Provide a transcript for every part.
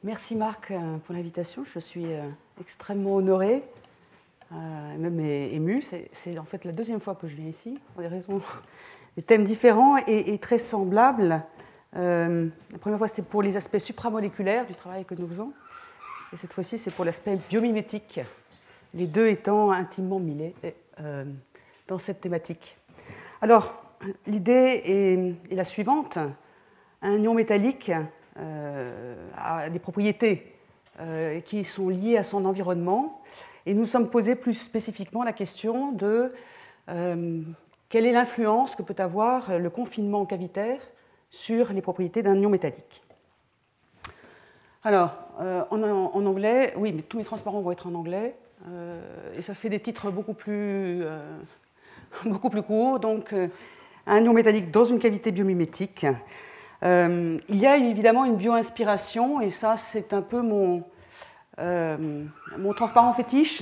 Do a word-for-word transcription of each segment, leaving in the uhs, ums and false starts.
Merci Marc pour l'invitation. Je suis extrêmement honorée, euh, même émue. C'est, c'est en fait la deuxième fois que je viens ici, pour des raisons, des thèmes différents et, et très semblables. Euh, la première fois, c'était pour les aspects supramoléculaires du travail que nous faisons. Et cette fois-ci, c'est pour l'aspect biomimétique, les deux étant intimement mêlés euh, dans cette thématique. Alors, l'idée est, est la suivante. Un ion métallique euh, a des propriétés euh, qui sont liées à son environnement. Et nous sommes posés plus spécifiquement la question de euh, quelle est l'influence que peut avoir le confinement cavitaire sur les propriétés d'un ion métallique. Alors, euh, en, en anglais, oui, mais tous mes transparents vont être en anglais, euh, et ça fait des titres beaucoup plus, euh, beaucoup plus courts. Donc, euh, un ion métallique dans une cavité biomimétique. Euh, il y a évidemment une bio-inspiration, et ça, c'est un peu mon, euh, mon transparent fétiche,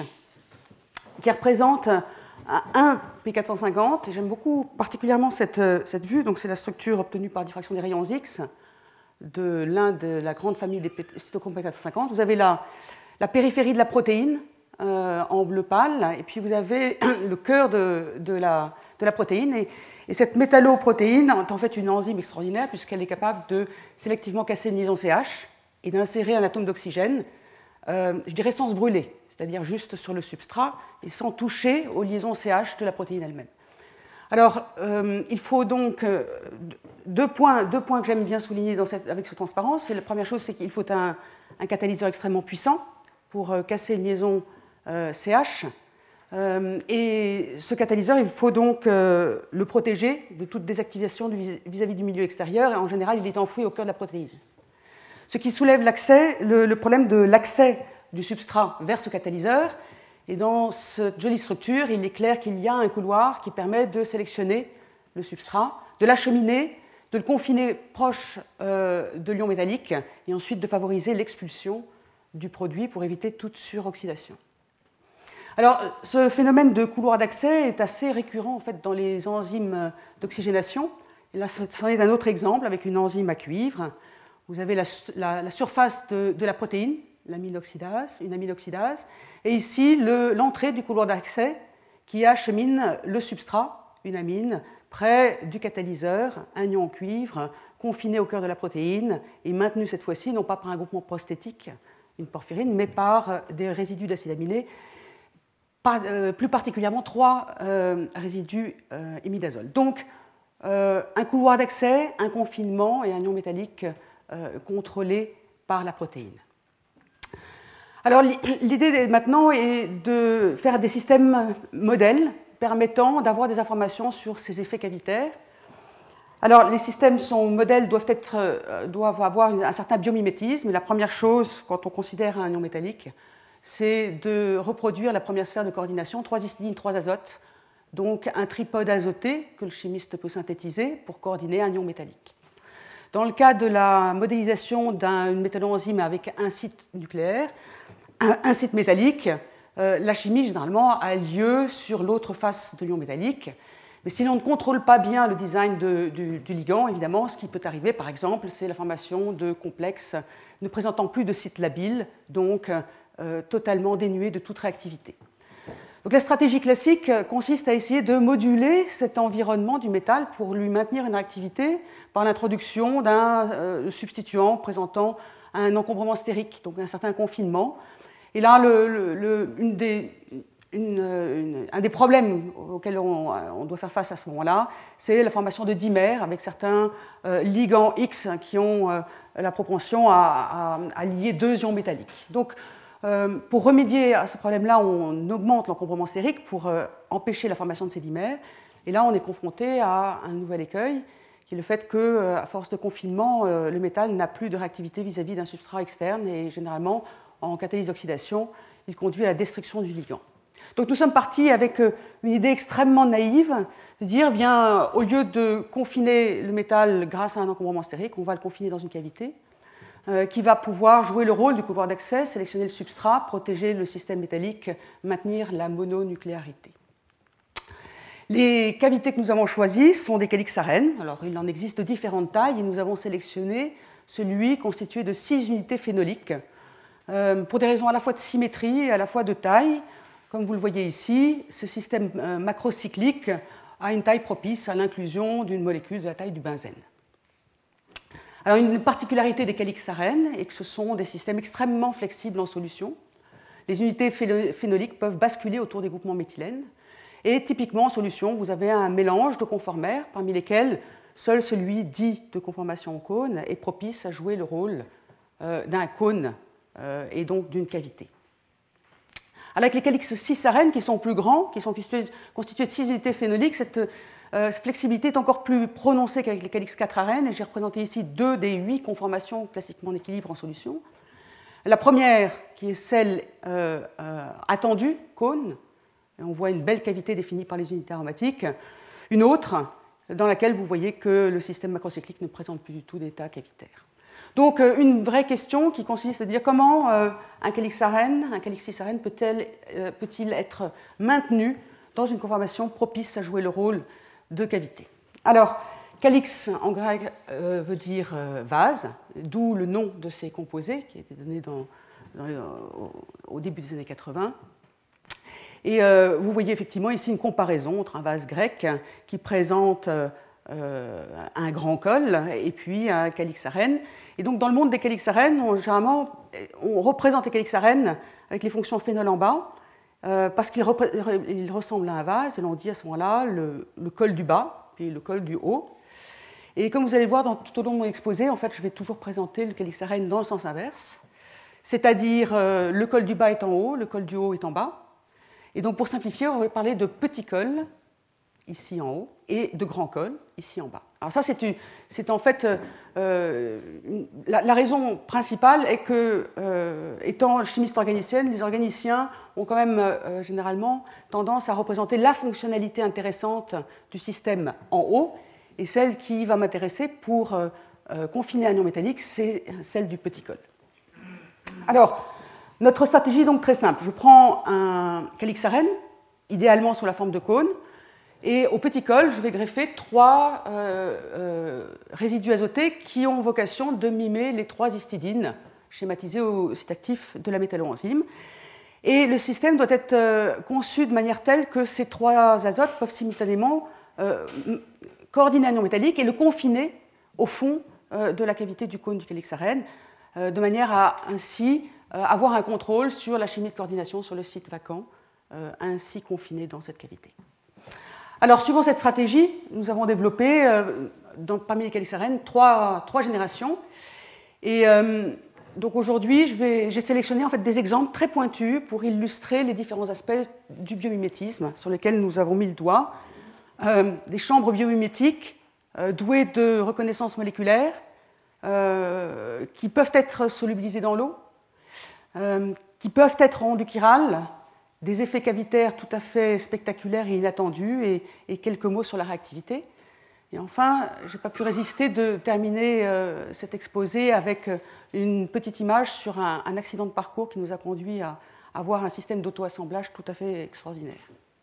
qui représente un P quatre cent cinquante. J'aime beaucoup particulièrement cette, cette vue. Donc, c'est la structure obtenue par diffraction des rayons X de l'un de la grande famille des cytochromes P quatre cent cinquante. Vous avez la, la périphérie de la protéine euh, en bleu pâle, et puis vous avez le cœur de, de, la, de la protéine. Et, et cette métalloprotéine est en fait une enzyme extraordinaire, puisqu'elle est capable de sélectivement casser une liaison C H et d'insérer un atome d'oxygène, euh, je dirais sans se brûler, c'est-à-dire juste sur le substrat et sans toucher aux liaisons C H de la protéine elle-même. Alors, euh, il faut donc euh, deux, points, deux points que j'aime bien souligner dans cette, avec ce transparence. C'est la première chose, c'est qu'il faut un, un catalyseur extrêmement puissant pour euh, casser une liaison euh, C H. Euh, et ce catalyseur, il faut donc euh, le protéger de toute désactivation du, vis-à-vis du milieu extérieur. Et en général, il est enfoui au cœur de la protéine. Ce qui soulève l'accès, le, le problème de l'accès du substrat vers ce catalyseur. Et dans cette jolie structure, il est clair qu'il y a un couloir qui permet de sélectionner le substrat, de l'acheminer, de le confiner proche euh, de l'ion métallique et ensuite de favoriser l'expulsion du produit pour éviter toute suroxydation. Alors, ce phénomène de couloir d'accès est assez récurrent en fait, dans les enzymes d'oxygénation. Et là, c'en est un autre exemple avec une enzyme à cuivre. Vous avez la, la, la surface de, de la protéine, l'aminoxydase, une aminoxydase, et ici le, l'entrée du couloir d'accès qui achemine le substrat, une amine, près du catalyseur, un ion en cuivre, confiné au cœur de la protéine et maintenu cette fois-ci non pas par un groupement prosthétique, une porphyrine, mais par des résidus d'acide aminé, pas, euh, plus particulièrement trois euh, résidus euh, imidazole. Donc, euh, un couloir d'accès, un confinement et un ion métallique euh, contrôlé par la protéine. Alors, l'idée maintenant est de faire des systèmes modèles permettant d'avoir des informations sur ces effets cavitaires. Alors, les systèmes sont modèles doivent, être, doivent avoir un certain biomimétisme. La première chose, quand on considère un ion métallique, c'est de reproduire la première sphère de coordination, trois histidines, trois azotes, donc un tripode azoté que le chimiste peut synthétiser pour coordonner un ion métallique. Dans le cas de la modélisation d'une métalloenzyme avec un site nucléaire, un, un site métallique, euh, la chimie généralement a lieu sur l'autre face de l'ion métallique. Mais si l'on ne contrôle pas bien le design de, du, du ligand, évidemment, ce qui peut arriver, par exemple, c'est la formation de complexes ne présentant plus de site labile, donc euh, totalement dénués de toute réactivité. Donc, la stratégie classique consiste à essayer de moduler cet environnement du métal pour lui maintenir une réactivité par l'introduction d'un euh, substituant présentant un encombrement stérique, donc un certain confinement. Et là, le, le, le, une des, une, une, un des problèmes auxquels on, on doit faire face à ce moment-là, c'est la formation de dimères avec certains euh, ligands X qui ont euh, la propension à, à, à lier deux ions métalliques. Donc, euh, pour remédier à ce problème-là, on augmente l'encombrement stérique pour euh, empêcher la formation de ces dimères. Et là, on est confronté à un nouvel écueil, qui est le fait qu'à force de confinement, euh, le métal n'a plus de réactivité vis-à-vis d'un substrat externe et généralement, en catalyse d'oxydation, il conduit à la destruction du ligand. Donc nous sommes partis avec une idée extrêmement naïve de dire, bien, au lieu de confiner le métal grâce à un encombrement stérique, on va le confiner dans une cavité euh, qui va pouvoir jouer le rôle du couloir d'accès, sélectionner le substrat, protéger le système métallique, maintenir la mononucléarité. Les cavités que nous avons choisies sont des calixarènes. Alors, il en existe de différentes tailles et nous avons sélectionné celui constitué de six unités phénoliques, euh, pour des raisons à la fois de symétrie et à la fois de taille. Comme vous le voyez ici, ce système euh, macrocyclique a une taille propice à l'inclusion d'une molécule de la taille du benzène. Alors, une particularité des calixarènes est que ce sont des systèmes extrêmement flexibles en solution. Les unités phénoliques peuvent basculer autour des groupements méthylènes. Et typiquement, en solution, vous avez un mélange de conformères, parmi lesquels seul celui dit de conformation en cône est propice à jouer le rôle euh, d'un cône euh, et donc d'une cavité. Avec les calix cis-arènes qui sont plus grands, qui sont constitués, constitués de six unités phénoliques, cette euh, flexibilité est encore plus prononcée qu'avec les calix quatre-arènes, et j'ai représenté ici deux des huit conformations classiquement d'équilibre en solution. La première, qui est celle euh, euh, attendue, cône, et on voit une belle cavité définie par les unités aromatiques. Une autre, dans laquelle vous voyez que le système macrocyclique ne présente plus du tout d'état cavitaire. Donc, une vraie question qui consiste à dire comment euh, un calixarène, un calix-cis-arène peut-il, euh, peut-il être maintenu dans une conformation propice à jouer le rôle de cavité. Alors, calix en grec euh, veut dire euh, vase, d'où le nom de ces composés qui a été donné dans, dans, au, au début des années quatre-vingts. Et euh, vous voyez effectivement ici une comparaison entre un vase grec qui présente euh, un grand col et puis un calixarène. Et donc dans le monde des calixarènes, on, généralement, on représente les calixarènes avec les fonctions phénol en bas euh, parce qu'ils ils ressemblent à un vase et l'on dit à ce moment-là le, le col du bas puis le col du haut. Et comme vous allez voir dans, tout au long de mon exposé, en fait, je vais toujours présenter le calixarène dans le sens inverse, c'est-à-dire euh, le col du bas est en haut, le col du haut est en bas. Et donc, pour simplifier, on va parler de petit col, ici en haut, et de grand col, ici en bas. Alors ça, c'est, une, c'est en fait... Euh, une, la, la raison principale est que, euh, étant chimiste organicienne, les organiciens ont quand même euh, généralement tendance à représenter la fonctionnalité intéressante du système en haut, et celle qui va m'intéresser pour euh, euh, confiner un ion métallique, c'est celle du petit col. Alors, notre stratégie est donc très simple. Je prends un calixarène, idéalement sous la forme de cône, et au petit col, je vais greffer trois euh, euh, résidus azotés qui ont vocation de mimer les trois histidines schématisées au site actif de la métalloenzyme. Et le système doit être euh, conçu de manière telle que ces trois azotes peuvent simultanément euh, coordonner un ion métallique et le confiner au fond euh, de la cavité du cône du calixarène, euh, de manière à ainsi euh, avoir un contrôle sur la chimie de coordination sur le site vacant, euh, ainsi confiné dans cette cavité. Alors, suivant cette stratégie, nous avons développé euh, dans, parmi les calixarènes trois, trois générations. Et euh, donc aujourd'hui, je vais, j'ai sélectionné en fait des exemples très pointus pour illustrer les différents aspects du biomimétisme sur lesquels nous avons mis le doigt. Euh, des chambres biomimétiques euh, douées de reconnaissance moléculaire euh, qui peuvent être solubilisées dans l'eau, euh, qui peuvent être rendues chirales, des effets cavitaires tout à fait spectaculaires et inattendus, et, et quelques mots sur la réactivité. Et enfin, je n'ai pas pu résister de terminer euh, cet exposé avec une petite image sur un, un accident de parcours qui nous a conduit à avoir un système d'auto-assemblage tout à fait extraordinaire.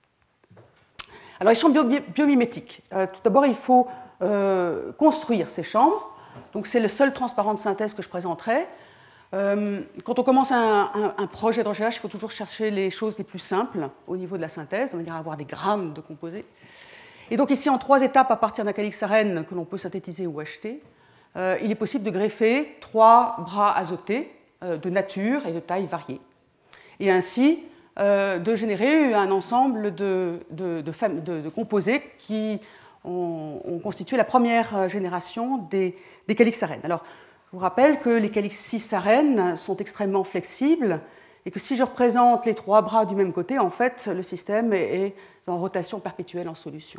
Alors, les chambres bio- biomimétiques. Euh, tout d'abord, il faut euh, construire ces chambres. Donc, c'est le seul transparent de synthèse que je présenterai. Euh, quand on commence un, un, un projet de recherche, il faut toujours chercher les choses les plus simples au niveau de la synthèse, de manière à avoir des grammes de composés. Et donc ici, en trois étapes, à partir d'un calixarène que l'on peut synthétiser ou acheter, euh, il est possible de greffer trois bras azotés euh, de nature et de taille variée. Et ainsi, euh, de générer un ensemble de, de, de, de, de composés qui ont, ont constitué la première génération des, des calixarènes. Alors, je vous rappelle que les calix-cis-arènes sont extrêmement flexibles et que si je représente les trois bras du même côté, en fait, le système est en rotation perpétuelle en solution.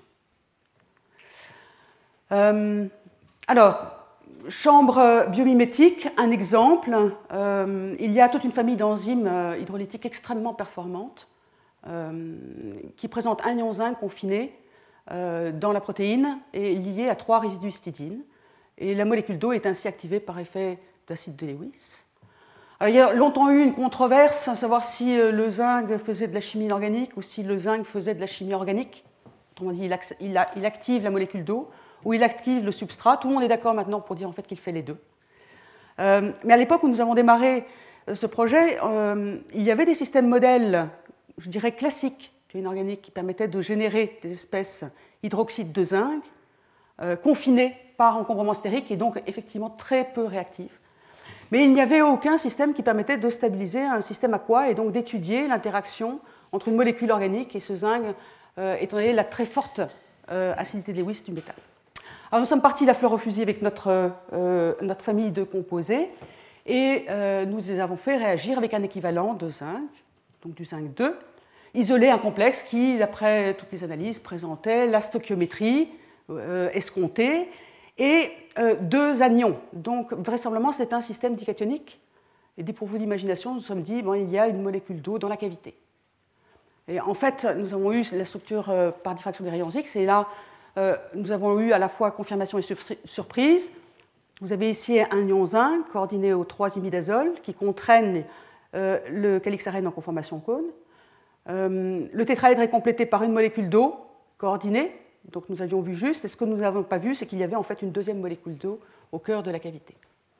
Euh, alors, chambre biomimétique, un exemple. Euh, il y a toute une famille d'enzymes hydrolytiques extrêmement performantes euh, qui présentent un ion zinc confiné euh, dans la protéine et lié à trois résidus histidines. Et la molécule d'eau est ainsi activée par effet d'acide de Lewis. Alors, il y a longtemps eu une controverse à savoir si le zinc faisait de la chimie inorganique ou si le zinc faisait de la chimie organique. Autrement dit, il active la molécule d'eau ou il active le substrat. Tout le monde est d'accord maintenant pour dire en fait qu'il fait les deux. Euh, mais à l'époque où nous avons démarré ce projet, euh, il y avait des systèmes modèles, je dirais classiques, d'une organique qui permettaient de générer des espèces hydroxydes de zinc, euh, confinées par encombrement stérique et donc effectivement très peu réactifs. Mais il n'y avait aucun système qui permettait de stabiliser un système aqueux et donc d'étudier l'interaction entre une molécule organique et ce zinc, euh, étant donné la très forte euh, acidité de Lewis du métal. Alors nous sommes partis la fleur au fusil avec notre, euh, notre famille de composés et euh, nous les avons fait réagir avec un équivalent de zinc, donc du zinc deux, isolé un complexe qui, d'après toutes les analyses, présentait la stoichiométrie euh, escomptée et euh, deux anions. Donc vraisemblablement c'est un système dicationique et dépourvu d'imagination, nous nous sommes dit bon, il y a une molécule d'eau dans la cavité. Et en fait, nous avons eu la structure euh, par diffraction des rayons X et là, euh, nous avons eu à la fois confirmation et surprise. Vous avez ici un ion zinc coordonné au trois imidazole qui contraignent euh, le calixarène en conformation cône. Euh, le tétraèdre est complété par une molécule d'eau coordonnée, donc nous avions vu juste. Et ce que nous n'avons pas vu, c'est qu'il y avait en fait une deuxième molécule d'eau au cœur de la cavité.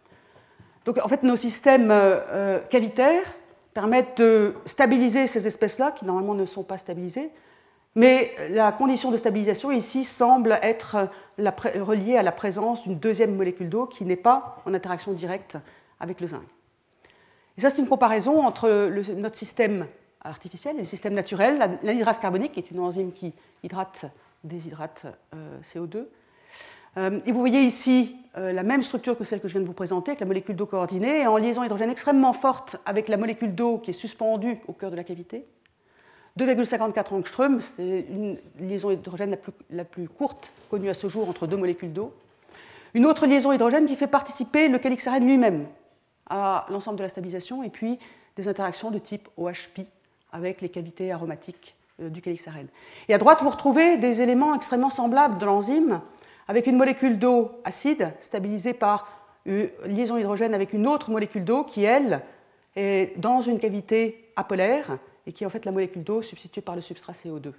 Donc en fait, nos systèmes euh, cavitaires permettent de stabiliser ces espèces-là, qui normalement ne sont pas stabilisées, mais la condition de stabilisation ici semble être la, reliée à la présence d'une deuxième molécule d'eau qui n'est pas en interaction directe avec le zinc. Et ça, c'est une comparaison entre le, notre système artificiel et le système naturel. L'anhydrase carbonique est une enzyme qui hydrate, déshydrate euh, C O deux. Euh, et vous voyez ici euh, la même structure que celle que je viens de vous présenter, avec la molécule d'eau coordonnée, et en liaison hydrogène extrêmement forte avec la molécule d'eau qui est suspendue au cœur de la cavité. deux virgule cinquante-quatre angstroms, c'est une liaison hydrogène la plus, la plus courte connue à ce jour entre deux molécules d'eau. Une autre liaison hydrogène qui fait participer le calixarène lui-même à l'ensemble de la stabilisation, et puis des interactions de type O H P avec les cavités aromatiques du calixarène. Et à droite, vous retrouvez des éléments extrêmement semblables de l'enzyme, avec une molécule d'eau acide stabilisée par une liaison hydrogène avec une autre molécule d'eau qui, elle, est dans une cavité apolaire et qui est en fait la molécule d'eau substituée par le substrat C O deux.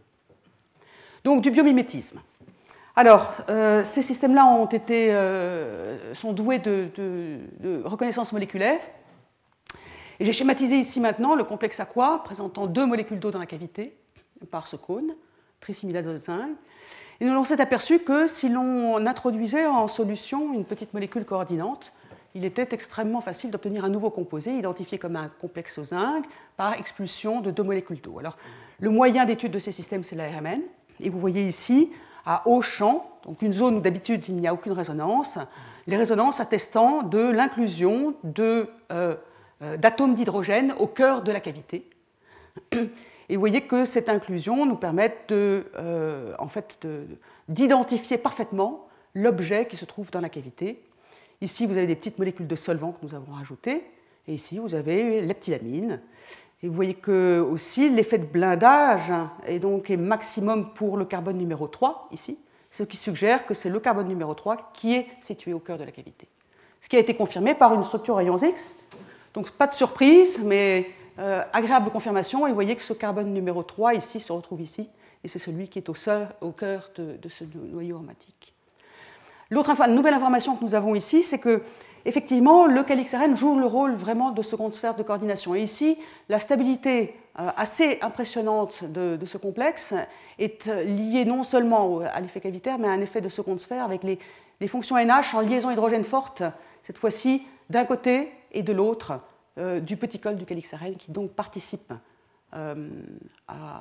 Donc du biomimétisme. Alors, euh, ces systèmes-là ont été, euh, sont doués de, de, de reconnaissance moléculaire. Et j'ai schématisé ici maintenant le complexe aqueux présentant deux molécules d'eau dans la cavité par ce cône, trisimidazole zinc. Et nous s'est aperçu que si l'on introduisait en solution une petite molécule coordinante, il était extrêmement facile d'obtenir un nouveau composé identifié comme un complexe au zinc par expulsion de deux molécules d'eau. Alors, le moyen d'étude de ces systèmes, c'est la R M N. Et vous voyez ici, à haut champ, donc une zone où d'habitude il n'y a aucune résonance, les résonances attestant de l'inclusion de, euh, euh, d'atomes d'hydrogène au cœur de la cavité. Et vous voyez que cette inclusion nous permet de, euh, en fait de, d'identifier parfaitement l'objet qui se trouve dans la cavité. Ici, vous avez des petites molécules de solvant que nous avons rajoutées, et ici, vous avez l'eptylamine. Et vous voyez que aussi l'effet de blindage est donc est maximum pour le carbone numéro trois, ici, ce qui suggère que c'est le carbone numéro trois qui est situé au cœur de la cavité. Ce qui a été confirmé par une structure rayons X. Donc, pas de surprise, mais euh, agréable confirmation. Et vous voyez que ce carbone numéro trois, ici, se retrouve ici, et c'est celui qui est au, cœur, au cœur de, de ce noyau aromatique. L'autre nouvelle information que nous avons ici, c'est que effectivement, le calixarène joue le rôle vraiment de seconde sphère de coordination. Et ici, la stabilité euh, assez impressionnante de, de ce complexe est liée non seulement à l'effet cavitaire, mais à un effet de seconde sphère avec les, les fonctions N H en liaison hydrogène forte, cette fois-ci d'un côté et de l'autre euh, du petit col du calixarène, qui donc participe euh, à,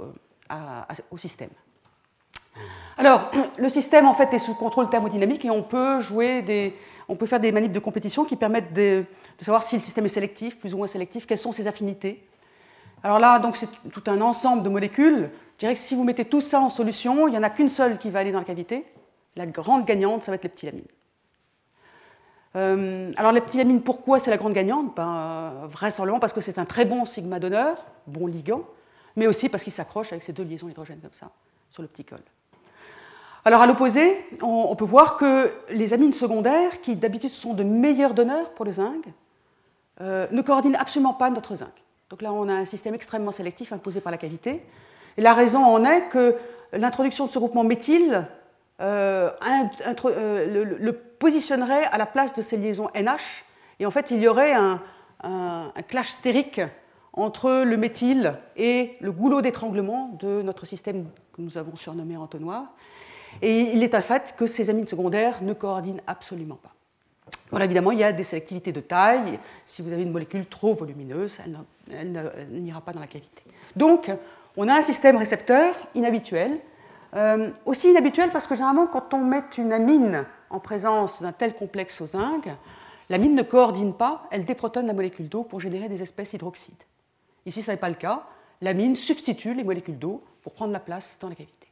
à, à, au système. Alors, le système en fait est sous contrôle thermodynamique et on peut jouer des, on peut faire des manips de compétition qui permettent de, de savoir si le système est sélectif, plus ou moins sélectif, quelles sont ses affinités. Alors là, donc c'est tout un ensemble de molécules. Je dirais que si vous mettez tout ça en solution, il n'y en a qu'une seule qui va aller dans la cavité. La grande gagnante, ça va être l'eptylamine. Euh, alors l'eptylamine, pourquoi c'est la grande gagnante? Ben, vraisemblablement parce que c'est un très bon sigma donneur, bon ligand, mais aussi parce qu'il s'accroche avec ces deux liaisons hydrogènes comme ça sur le petit col. Alors à l'opposé, on peut voir que les amines secondaires, qui d'habitude sont de meilleurs donneurs pour le zinc, euh, ne coordinent absolument pas notre zinc. Donc là, on a un système extrêmement sélectif imposé par la cavité. Et la raison en est que l'introduction de ce groupement méthyle euh, intro, euh, le, le positionnerait à la place de ces liaisons N H Et en fait, il y aurait un, un, un clash stérique entre le méthyle et le goulot d'étranglement de notre système que nous avons surnommé entonnoir. Et il est un fait que ces amines secondaires ne coordinent absolument pas. Voilà, évidemment, il y a des sélectivités de taille. Si vous avez une molécule trop volumineuse, elle, elle, elle n'ira pas dans la cavité. Donc, on a un système récepteur inhabituel. Euh, aussi inhabituel parce que généralement, quand on met une amine en présence d'un tel complexe au zinc, l'amine ne coordonne pas, elle déprotonne la molécule d'eau pour générer des espèces hydroxydes. Ici, ce n'est pas le cas. L'amine substitue les molécules d'eau pour prendre la place dans la cavité.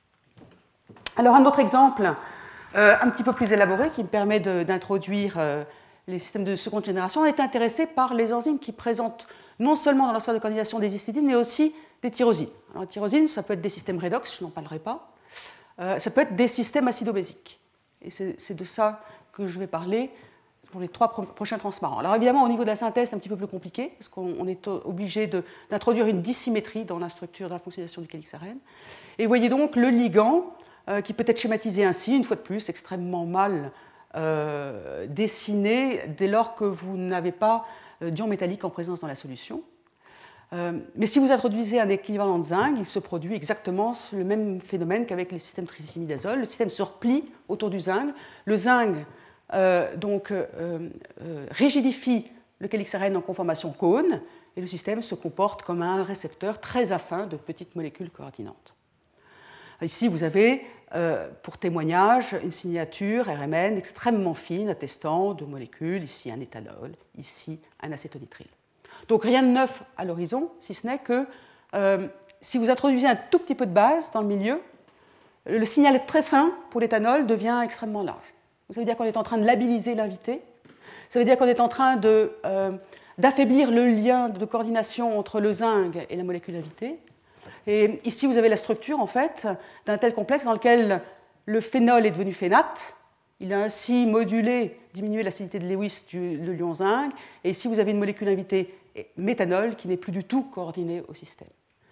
Alors, un autre exemple euh, un petit peu plus élaboré qui me permet de, d'introduire euh, les systèmes de seconde génération. On est intéressé par les enzymes qui présentent non seulement dans la sphère de coordination des histidines, mais aussi des tyrosines. Alors, les tyrosines, ça peut être des systèmes redox, je n'en parlerai pas. Euh, ça peut être des systèmes acido-basiques. Et c'est, c'est de ça que je vais parler pour les trois pro- prochains transparents. Alors évidemment, au niveau de la synthèse, c'est un petit peu plus compliqué, parce qu'on est obligé de, d'introduire une dissymétrie dans la structure de la fonctionnation du calyx A R N. Et vous voyez donc le ligand, euh, qui peut être schématisé ainsi, une fois de plus, extrêmement mal euh, dessiné, dès lors que vous n'avez pas euh, d'ion métallique en présence dans la solution. Euh, mais si vous introduisez un équivalent de zinc, il se produit exactement le même phénomène qu'avec les systèmes trisimidazole. Le système se replie autour du zinc. Le zinc euh, donc, euh, euh, rigidifie le calyx A R N en conformation cône, et le système se comporte comme un récepteur très affin de petites molécules coordinantes. Ici, vous avez, euh, pour témoignage, une signature R M N extrêmement fine attestant de molécules, ici un éthanol, ici un acétonitrile. Donc rien de neuf à l'horizon, si ce n'est que euh, si vous introduisez un tout petit peu de base dans le milieu, le signal très fin pour l'éthanol devient extrêmement large. Ça veut dire qu'on est en train de labiliser l'invité, ça veut dire qu'on est en train de, euh, d'affaiblir le lien de coordination entre le zinc et la molécule invitée. Et ici, vous avez la structure en fait, d'un tel complexe dans lequel le phénol est devenu phénate. Il a ainsi modulé, diminué l'acidité de Lewis du, de l'ion zinc. Et ici, vous avez une molécule invitée méthanol qui n'est plus du tout coordonnée au système.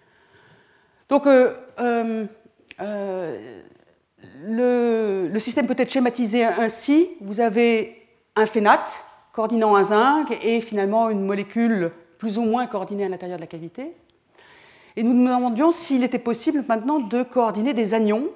Donc, euh, euh, euh, le, le système peut être schématisé ainsi. Vous avez un phénate coordonnant un zinc et finalement une molécule plus ou moins coordonnée à l'intérieur de la cavité. Et nous nous demandions s'il était possible maintenant de coordonner des anions.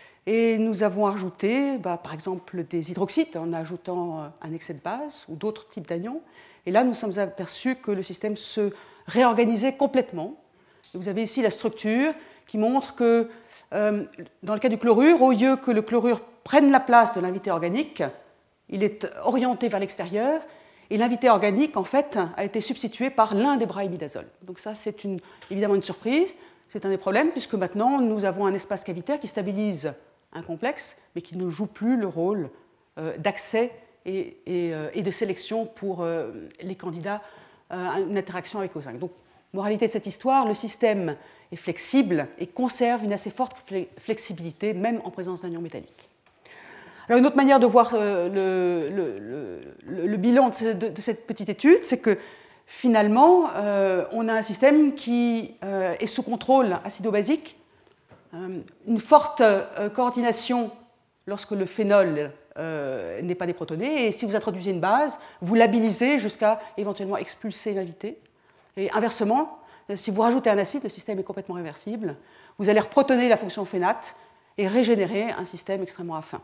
Et nous avons ajouté, bah, par exemple, des hydroxydes en ajoutant un excès de base ou d'autres types d'anions. Et là, nous sommes aperçus que le système se réorganisait complètement. Et vous avez ici la structure qui montre que, euh, dans le cas du chlorure, au lieu que le chlorure prenne la place de l'invité organique, il est orienté vers l'extérieur. Et l'invité organique, en fait, a été substitué par l'un des bras imidazole. Donc ça, c'est une, évidemment une surprise. C'est un des problèmes, puisque maintenant, nous avons un espace cavitaire qui stabilise un complexe, mais qui ne joue plus le rôle euh, d'accès et, et, euh, et de sélection pour euh, les candidats à une interaction avec O zinc. Donc, moralité de cette histoire, le système est flexible et conserve une assez forte flexibilité, même en présence d'anions métalliques. Alors, une autre manière de voir euh, le, le, le, le bilan de, de, de cette petite étude, c'est que finalement, euh, on a un système qui euh, est sous contrôle acido-basique, euh, une forte euh, coordination lorsque le phénol euh, n'est pas déprotoné, et si vous introduisez une base, vous labilisez jusqu'à éventuellement expulser l'invité. Et inversement, si vous rajoutez un acide, le système est complètement réversible. Vous allez reprotoner la fonction phénate et régénérer un système extrêmement affin.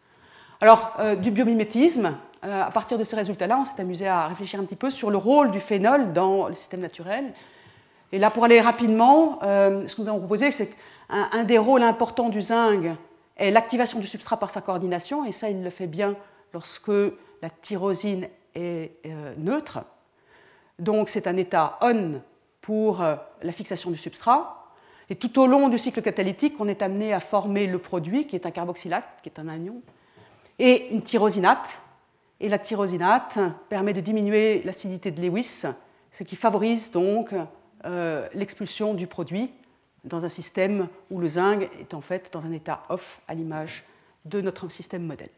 Alors, euh, du biomimétisme, euh, à partir de ces résultats-là, on s'est amusé à réfléchir un petit peu sur le rôle du phénol dans le système naturel. Et là, pour aller rapidement, euh, ce que nous avons proposé, c'est qu'un un des rôles importants du zinc est l'activation du substrat par sa coordination, et ça, il le fait bien lorsque la tyrosine est euh, neutre. Donc, c'est un état on pour euh, la fixation du substrat. Et tout au long du cycle catalytique, on est amené à former le produit, qui est un carboxylate, qui est un anion, et une tyrosinate. Et la tyrosinate permet de diminuer l'acidité de Lewis, ce qui favorise donc euh, l'expulsion du produit dans un système où le zinc est en fait dans un état off, à l'image de notre système modèle.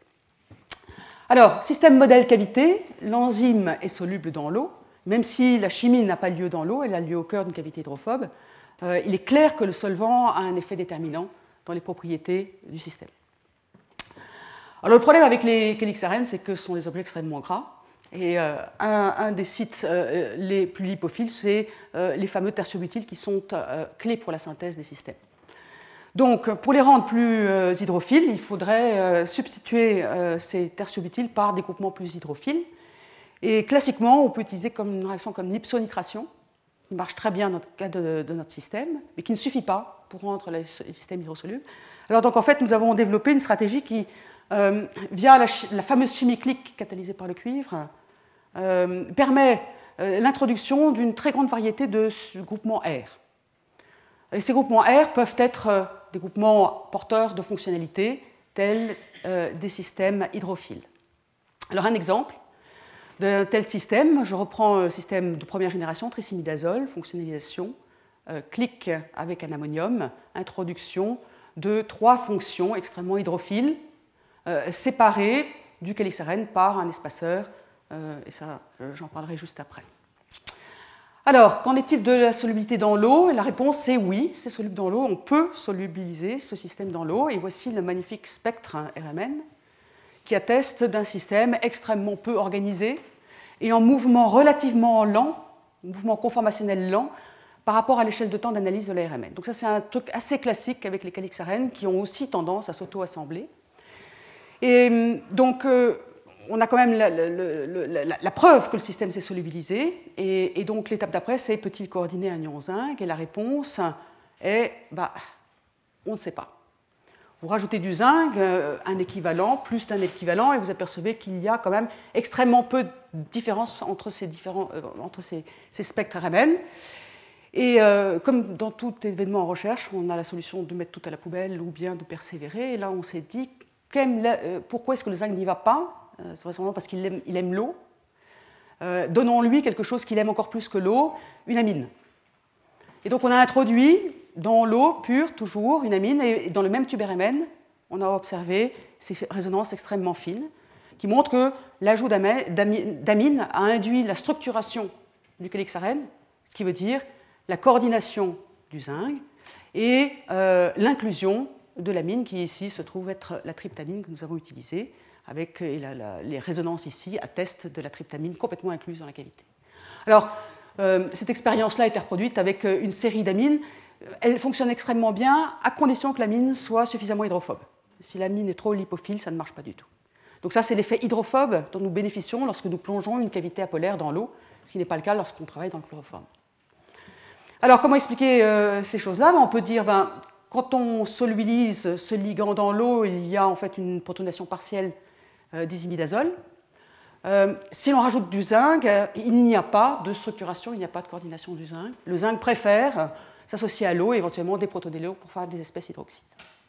Alors, système modèle cavité, l'enzyme est soluble dans l'eau, même si la chimie n'a pas lieu dans l'eau, elle a lieu au cœur d'une cavité hydrophobe. Euh, il est clair que le solvant a un effet déterminant dans les propriétés du système. Alors, le problème avec les calyx A R N, c'est que ce sont des objets extrêmement gras. Et euh, un, un des sites euh, les plus lipophiles, c'est euh, les fameux tertiobutiles qui sont euh, clés pour la synthèse des systèmes. Donc, pour les rendre plus euh, hydrophiles, il faudrait euh, substituer euh, ces tertiobutiles par des groupements plus hydrophiles. Et classiquement, on peut utiliser comme une réaction comme l'hypsonitration, qui marche très bien dans le cas de, de notre système, mais qui ne suffit pas pour rendre les, les systèmes hydrosolubles. Alors, donc, en fait, nous avons développé une stratégie qui, euh, via la, la fameuse chimie clique catalysée par le cuivre, euh, permet euh, l'introduction d'une très grande variété de groupements R. Et ces groupements R peuvent être euh, des groupements porteurs de fonctionnalités tels euh, des systèmes hydrophiles. Alors, un exemple d'un tel système, je reprends le système de première génération, trisimidazole, fonctionnalisation, euh, clique avec un ammonium, introduction de trois fonctions extrêmement hydrophiles, euh, séparées du calixarène par un espaceur, euh, et ça, j'en parlerai juste après. Alors, qu'en est-il de la solubilité dans l'eau? La réponse est oui, c'est soluble dans l'eau, on peut solubiliser ce système dans l'eau, et voici le magnifique spectre R M N qui atteste d'un système extrêmement peu organisé et en mouvement relativement lent, mouvement conformationnel lent, par rapport à l'échelle de temps d'analyse de la R M N. Donc ça, c'est un truc assez classique avec les calixarènes qui ont aussi tendance à s'auto-assembler. Et donc, euh, on a quand même la, la, la, la, la preuve que le système s'est solubilisé, et, et donc l'étape d'après, c'est peut-il coordonner un ion zinc? Et la réponse est, bah, on ne sait pas. Vous rajoutez du zinc, euh, un équivalent, plus d'un équivalent, et vous apercevez qu'il y a quand même extrêmement peu de différence entre ces, différents, euh, entre ces, ces spectres R M N. Et euh, comme dans tout événement en recherche, on a la solution de mettre tout à la poubelle ou bien de persévérer. Et là, on s'est dit, euh, pourquoi est-ce que le zinc n'y va pas? C'est vraisemblablement parce qu'il aime, il aime l'eau. Euh, donnons-lui quelque chose qu'il aime encore plus que l'eau, une amine. Et donc on a introduit dans l'eau pure, toujours, une amine, et dans le même tube R M N, on a observé ces résonances extrêmement fines, qui montrent que l'ajout d'amine a induit la structuration du calixarène, ce qui veut dire la coordination du zinc, et euh, l'inclusion de l'amine, qui ici se trouve être la tryptamine que nous avons utilisée, avec et la, la, les résonances ici attestent de la tryptamine complètement incluse dans la cavité. Alors, euh, cette expérience-là a été reproduite avec une série d'amines. Elle fonctionne extrêmement bien, à condition que l'amine soit suffisamment hydrophobe. Si l'amine est trop lipophile, ça ne marche pas du tout. Donc ça, c'est l'effet hydrophobe dont nous bénéficions lorsque nous plongeons une cavité apolaire dans l'eau, ce qui n'est pas le cas lorsqu'on travaille dans le chloroforme. Alors, comment expliquer euh, ces choses-là? Ben, on peut dire, ben, quand on solubilise ce ligand dans l'eau, il y a en fait une protonation partielle euh, d'isimidazole. Euh, si l'on rajoute du zinc, euh, il n'y a pas de structuration, il n'y a pas de coordination du zinc. Le zinc préfère euh, s'associer à l'eau et éventuellement déprotoner l'eau pour faire des espèces hydroxydes.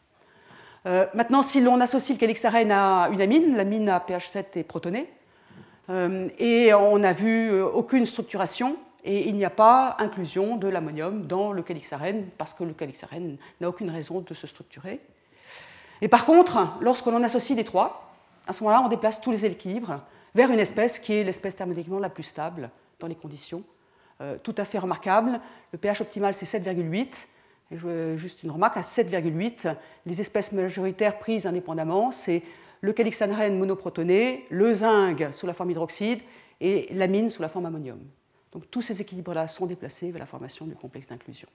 Euh, maintenant, si l'on associe le calixarène à une amine, l'amine à pH sept est protonée, euh, et on n'a vu euh, aucune structuration, et il n'y a pas inclusion de l'ammonium dans le calixarène, parce que le calixarène n'a aucune raison de se structurer. Et par contre, lorsque l'on associe les trois, à ce moment-là, on déplace tous les équilibres vers une espèce qui est l'espèce thermodynamiquement la plus stable dans les conditions. Euh, tout à fait remarquable. Le pH optimal, c'est sept virgule huit. Et je, juste une remarque, à sept virgule huit, les espèces majoritaires prises indépendamment, c'est le calixarène monoprotoné, le zinc sous la forme hydroxyde et l'amine sous la forme ammonium. Donc tous ces équilibres-là sont déplacés vers la formation du complexe d'inclusion.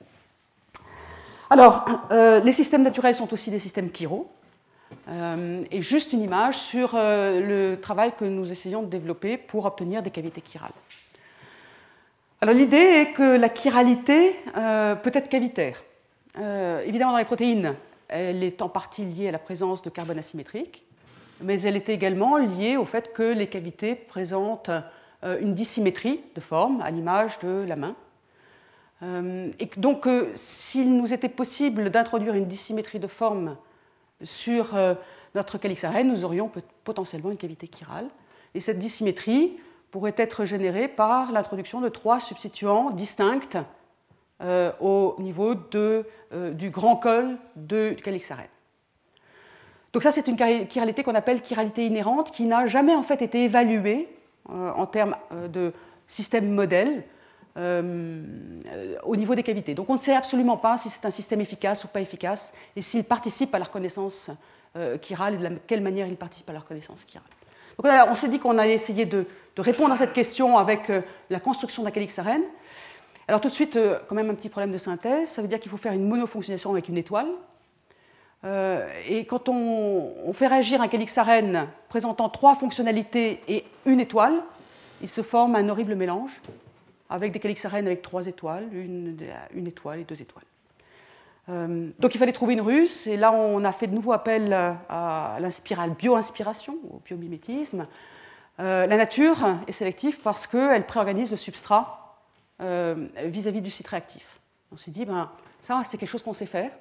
Alors, euh, les systèmes naturels sont aussi des systèmes chiro. Euh, et juste une image sur euh, le travail que nous essayons de développer pour obtenir des cavités chirales. Alors l'idée est que la chiralité euh, peut être cavitaire. Euh, évidemment, dans les protéines, elle est en partie liée à la présence de carbone asymétrique, mais elle est également liée au fait que les cavités présentent euh, une dissymétrie de forme, à l'image de la main. Euh, et donc, euh, s'il nous était possible d'introduire une dissymétrie de forme sur euh, notre calixarène, nous aurions potentiellement une cavité chirale. Et cette dissymétrie pourrait être générée par l'introduction de trois substituants distincts euh, au niveau de, euh, du grand col de, du calixarène. Donc ça, c'est une chiralité qu'on appelle chiralité inhérente, qui n'a jamais en fait été évaluée euh, en termes euh, de système modèle euh, euh, au niveau des cavités. Donc on ne sait absolument pas si c'est un système efficace ou pas efficace, et s'il participe à la reconnaissance euh, chirale, et de la, quelle manière il participe à la reconnaissance chirale. Donc là, on s'est dit qu'on allait essayer de, de répondre à cette question avec euh, la construction d'un calyx arène. Alors tout de suite, euh, quand même un petit problème de synthèse, ça veut dire qu'il faut faire une monofonctionnation avec une étoile. Euh, et quand on, on fait réagir un calyx arène présentant trois fonctionnalités et une étoile, il se forme un horrible mélange avec des calyx arènes avec trois étoiles, une, une étoile et deux étoiles. Euh, donc il fallait trouver une ruse, et là on a fait de nouveau appel à la bio-inspiration, au biomimétisme. Euh, la nature est sélective parce qu'elle préorganise le substrat euh, vis-à-vis du site réactif. On s'est dit, ben, ça c'est quelque chose qu'on sait faire.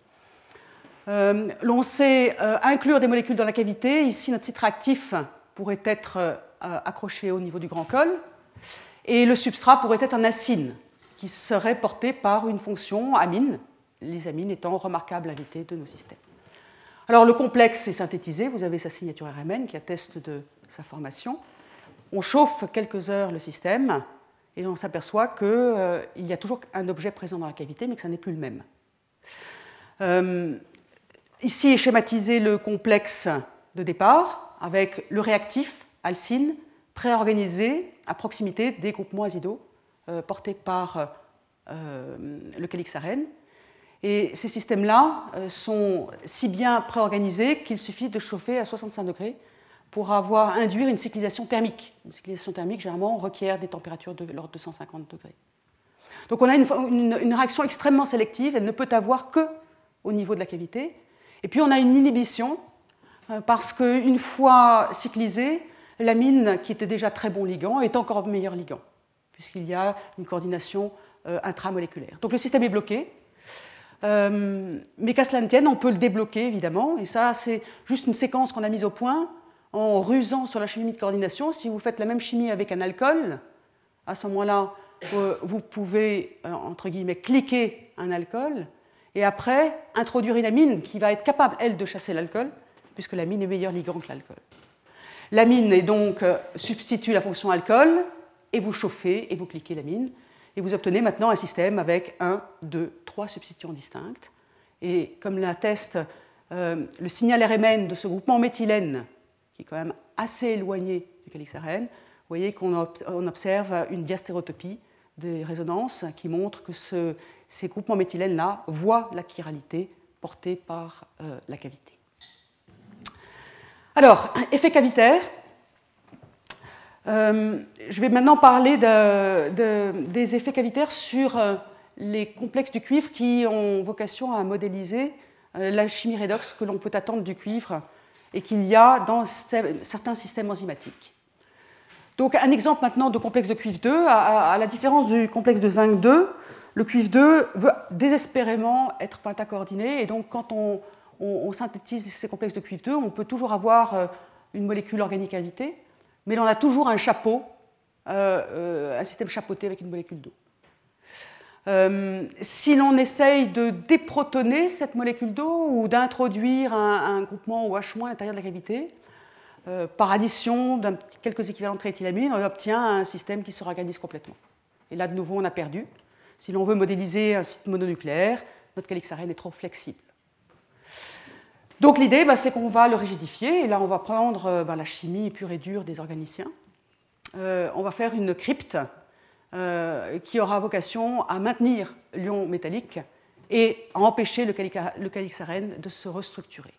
Euh, l'on sait euh, inclure des molécules dans la cavité. Ici, notre site réactif pourrait être euh, accroché au niveau du grand col, et le substrat pourrait être un alcyne qui serait porté par une fonction amine, les amines étant remarquables invités de nos systèmes. Alors, le complexe est synthétisé. Vous avez sa signature R M N qui atteste de sa formation. On chauffe quelques heures le système et on s'aperçoit qu'il euh, y a toujours un objet présent dans la cavité, mais que ça n'est plus le même. Euh, Ici est schématisé le complexe de départ avec le réactif, alcyne, préorganisé à proximité des groupements azidaux euh, portés par euh, le calyx arène. Et ces systèmes-là euh, sont si bien préorganisés qu'il suffit de chauffer à soixante-cinq degrés pour avoir, induire une cyclisation thermique. Une cyclisation thermique, généralement, requiert des températures de l'ordre de cent cinquante degrés. Donc on a une, une, une réaction extrêmement sélective, elle ne peut avoir qu'au niveau de la cavité. Et puis on a une inhibition, parce qu'une fois cyclisée, l'amine, qui était déjà très bon ligand, est encore meilleur ligand, puisqu'il y a une coordination euh, intramoléculaire. Donc le système est bloqué, euh, mais qu'à cela ne tienne, on peut le débloquer évidemment, et ça c'est juste une séquence qu'on a mise au point en rusant sur la chimie de coordination. Si vous faites la même chimie avec un alcool, à ce moment-là, vous pouvez, entre guillemets, cliquer un alcool, et après, introduire une amine qui va être capable, elle, de chasser l'alcool, puisque l'amine est meilleur ligand que l'alcool. L'amine est donc, euh, substitue la fonction alcool, et vous chauffez, et vous cliquez l'amine, et vous obtenez maintenant un système avec un, deux, trois substituants distincts. Et comme l'atteste euh, le signal R M N de ce groupement méthylène, qui est quand même assez éloigné du calyx arène, vous voyez qu'on observe une diastéréotopie des résonances qui montrent que ce, ces groupements méthylènes-là voient la chiralité portée par euh, la cavité. Alors, effet cavitaire. Euh, je vais maintenant parler de, de, des effets cavitaires sur euh, les complexes du cuivre qui ont vocation à modéliser euh, la chimie redox que l'on peut attendre du cuivre et qu'il y a dans certains systèmes enzymatiques. Donc un exemple maintenant de complexe de cuivre deux, à, à la différence du complexe de zinc deux, le cuivre deux veut désespérément être pentacoordiné, et donc quand on, on, on synthétise ces complexes de cuivre deux, on peut toujours avoir une molécule organique invitée, mais on a toujours un chapeau, euh, euh, un système chapeauté avec une molécule d'eau. Euh, si l'on essaye de déprotoner cette molécule d'eau ou d'introduire un, un groupement OH- à l'intérieur de la cavité, Euh, par addition de quelques équivalents de triéthylamine, on obtient un système qui se réorganise complètement. Et là, de nouveau, on a perdu. Si l'on veut modéliser un site mononucléaire, notre calyx arène est trop flexible. Donc l'idée, bah, c'est qu'on va le rigidifier, et là, on va prendre bah, la chimie pure et dure des organiciens. Euh, on va faire une crypte euh, qui aura vocation à maintenir l'ion métallique et à empêcher le calyx arène de se restructurer.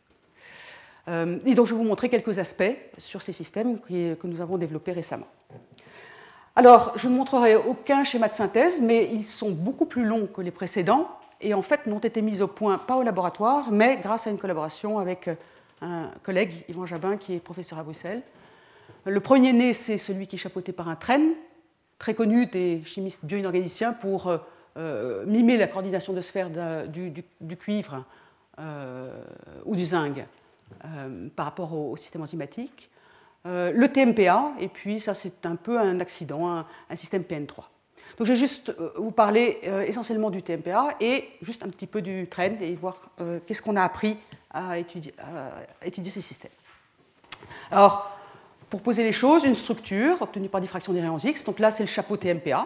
Et donc je vais vous montrer quelques aspects sur ces systèmes que nous avons développés récemment. Alors, je ne montrerai aucun schéma de synthèse, mais ils sont beaucoup plus longs que les précédents, et en fait n'ont été mis au point pas au laboratoire, mais grâce à une collaboration avec un collègue, Yvan Jabin, qui est professeur à Bruxelles. Le premier né, c'est celui qui est chapeauté par un trène, très connu des chimistes bioinorganiciens pour euh, mimer la coordination de sphères de, du, du, du cuivre euh, ou du zinc. Euh, par rapport au, au système enzymatique, euh, le T M P A, et puis ça c'est un peu un accident, un, un système P N trois. Donc je vais juste euh, vous parler euh, essentiellement du T M P A et juste un petit peu du trend et voir euh, qu'est-ce qu'on a appris à étudier, à étudier ces systèmes. Alors, pour poser les choses, une structure obtenue par diffraction des rayons X, donc là c'est le chapeau T M P A.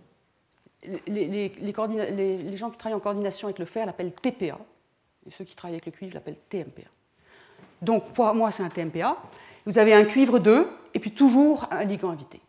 Les, les, les, les, les gens qui travaillent en coordination avec le fer l'appellent T P A, et ceux qui travaillent avec le cuivre l'appellent T M P A. Donc, pour moi, c'est un T M P A. vous avez un cuivre deux et puis toujours un ligand invité.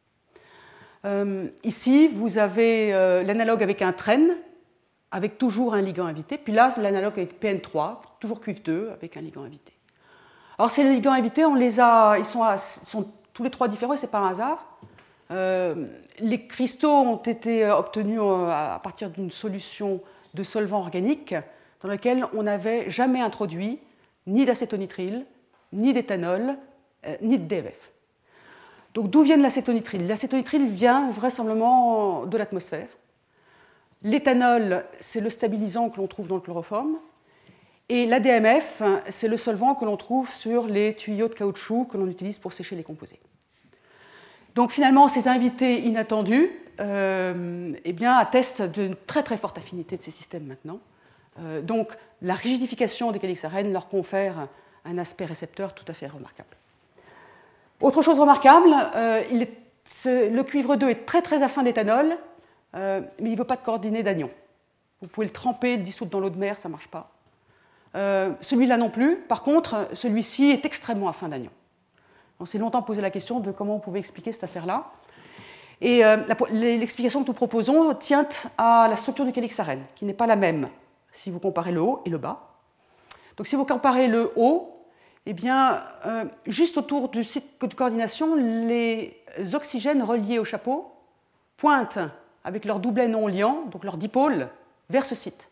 Euh, ici, vous avez euh, l'analogue avec un tren, avec toujours un ligand invité, puis là, l'analogue avec P N trois, toujours cuivre deux, avec un ligand invité. Alors, ces ligands invités, on les a, ils sont, ils sont tous les trois différents, et c'est pas un hasard. Euh, les cristaux ont été obtenus à partir d'une solution de solvant organique dans laquelle on n'avait jamais introduit ni d'acétonitrile, ni d'éthanol, euh, ni de D F F. Donc d'où vient l'acétonitrile? L'acétonitrile vient vraisemblablement de l'atmosphère. L'éthanol, c'est le stabilisant que l'on trouve dans le chloroforme. Et l'A D M F, c'est le solvant que l'on trouve sur les tuyaux de caoutchouc que l'on utilise pour sécher les composés. Donc finalement, ces invités inattendus euh, eh bien, attestent d'une très très forte affinité de ces systèmes maintenant. Euh, donc la rigidification des calixarènes leur confère un aspect récepteur tout à fait remarquable. Autre chose remarquable, euh, il est, ce, le cuivre deux est très très affin d'éthanol, euh, mais il ne veut pas de coordonnées d'anion. Vous pouvez le tremper, le dissoudre dans l'eau de mer, ça ne marche pas. Euh, celui-là non plus. Par contre, celui-ci est extrêmement affin d'anion. On s'est longtemps posé la question de comment on pouvait expliquer cette affaire-là. Et euh, l'explication que nous proposons tient à la structure du calixarène, qui n'est pas la même si vous comparez le haut et le bas. Donc si vous comparez le haut, eh bien, euh, juste autour du site de coordination, les oxygènes reliés au chapeau pointent avec leur doublet non liant, donc leur dipôle, vers ce site.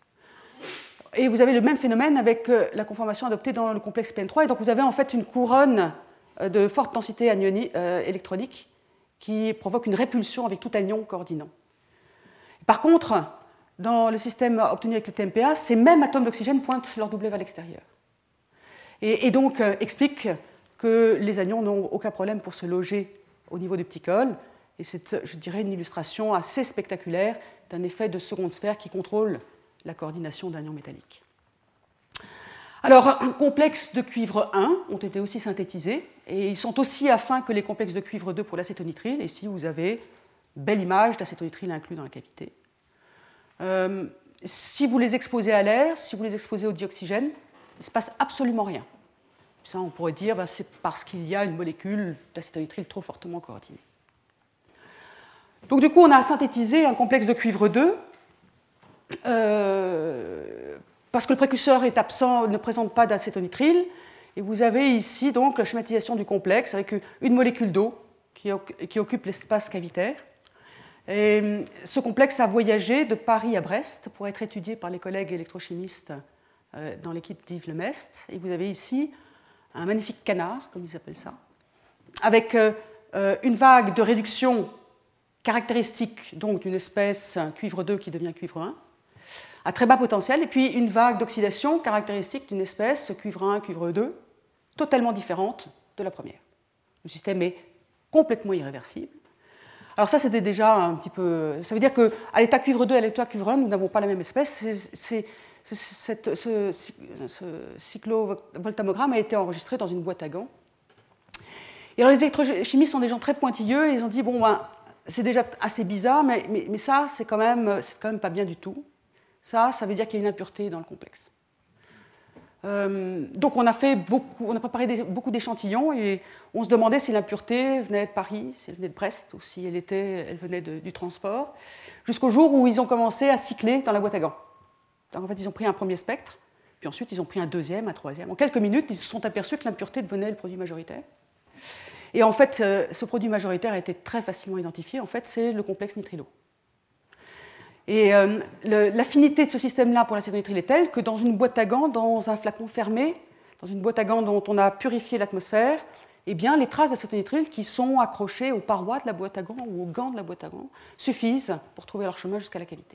Et vous avez le même phénomène avec la conformation adoptée dans le complexe P N trois. Et donc vous avez en fait une couronne de forte densité anionique, euh, électronique qui provoque une répulsion avec tout anion coordinant. Par contre, dans le système obtenu avec le T M P A, ces mêmes atomes d'oxygène pointent leur doublet vers l'extérieur. Et, et donc euh, explique que les anions n'ont aucun problème pour se loger au niveau du petit col. Et c'est, je dirais, une illustration assez spectaculaire d'un effet de seconde sphère qui contrôle la coordination d'anions métalliques. Alors, un complexe de cuivre un ont été aussi synthétisés, et ils sont aussi affins que les complexes de cuivre deux pour l'acétonitrile. Et ici, vous avez une belle image d'acétonitrile inclus dans la cavité. Euh, si vous les exposez à l'air, si vous les exposez au dioxygène, il ne se passe absolument rien. Ça, on pourrait dire que ben, c'est parce qu'il y a une molécule d'acétonitrile trop fortement coordonnée. Donc, du coup, on a synthétisé un complexe de cuivre deux. Euh, parce que le précurseur est absent, ne présente pas d'acétonitrile. Et vous avez ici donc la schématisation du complexe avec une molécule d'eau qui, qui occupe l'espace cavitaire. Et ce complexe a voyagé de Paris à Brest pour être étudié par les collègues électrochimistes dans l'équipe d'Yves Lemest. Et vous avez ici un magnifique canard, comme ils appellent ça, avec une vague de réduction caractéristique donc d'une espèce cuivre deux qui devient cuivre un, à très bas potentiel, et puis une vague d'oxydation caractéristique d'une espèce cuivre un, cuivre deux, totalement différente de la première. Le système est complètement irréversible. Alors ça, c'était déjà un petit peu... Ça veut dire qu'à l'état cuivre deux et à l'état cuivre un, nous n'avons pas la même espèce. C'est, c'est, c'est, cette, ce, ce cyclovoltammogramme a été enregistré dans une boîte à gants. Et alors les électrochimistes sont des gens très pointilleux, et ils ont dit, bon, ben, c'est déjà assez bizarre, mais, mais, mais ça, c'est quand même, c'est quand même pas bien du tout. Ça, ça veut dire qu'il y a une impureté dans le complexe. Euh, donc on a, fait beaucoup, on a préparé des, beaucoup d'échantillons et on se demandait si l'impureté venait de Paris, si elle venait de Brest ou si elle, était, elle venait de, du transport, jusqu'au jour où ils ont commencé à cycler dans la boîte à gants. Donc en fait, ils ont pris un premier spectre, puis ensuite ils ont pris un deuxième, un troisième. En quelques minutes, ils se sont aperçus que l'impureté devenait le produit majoritaire. Et en fait, ce produit majoritaire a été très facilement identifié. En fait, c'est le complexe nitrilo. Et euh, le, l'affinité de ce système-là pour l'acétonitrile est telle que dans une boîte à gants, dans un flacon fermé, dans une boîte à gants dont on a purifié l'atmosphère, eh bien, les traces d'acétonitrile qui sont accrochées aux parois de la boîte à gants ou aux gants de la boîte à gants suffisent pour trouver leur chemin jusqu'à la cavité.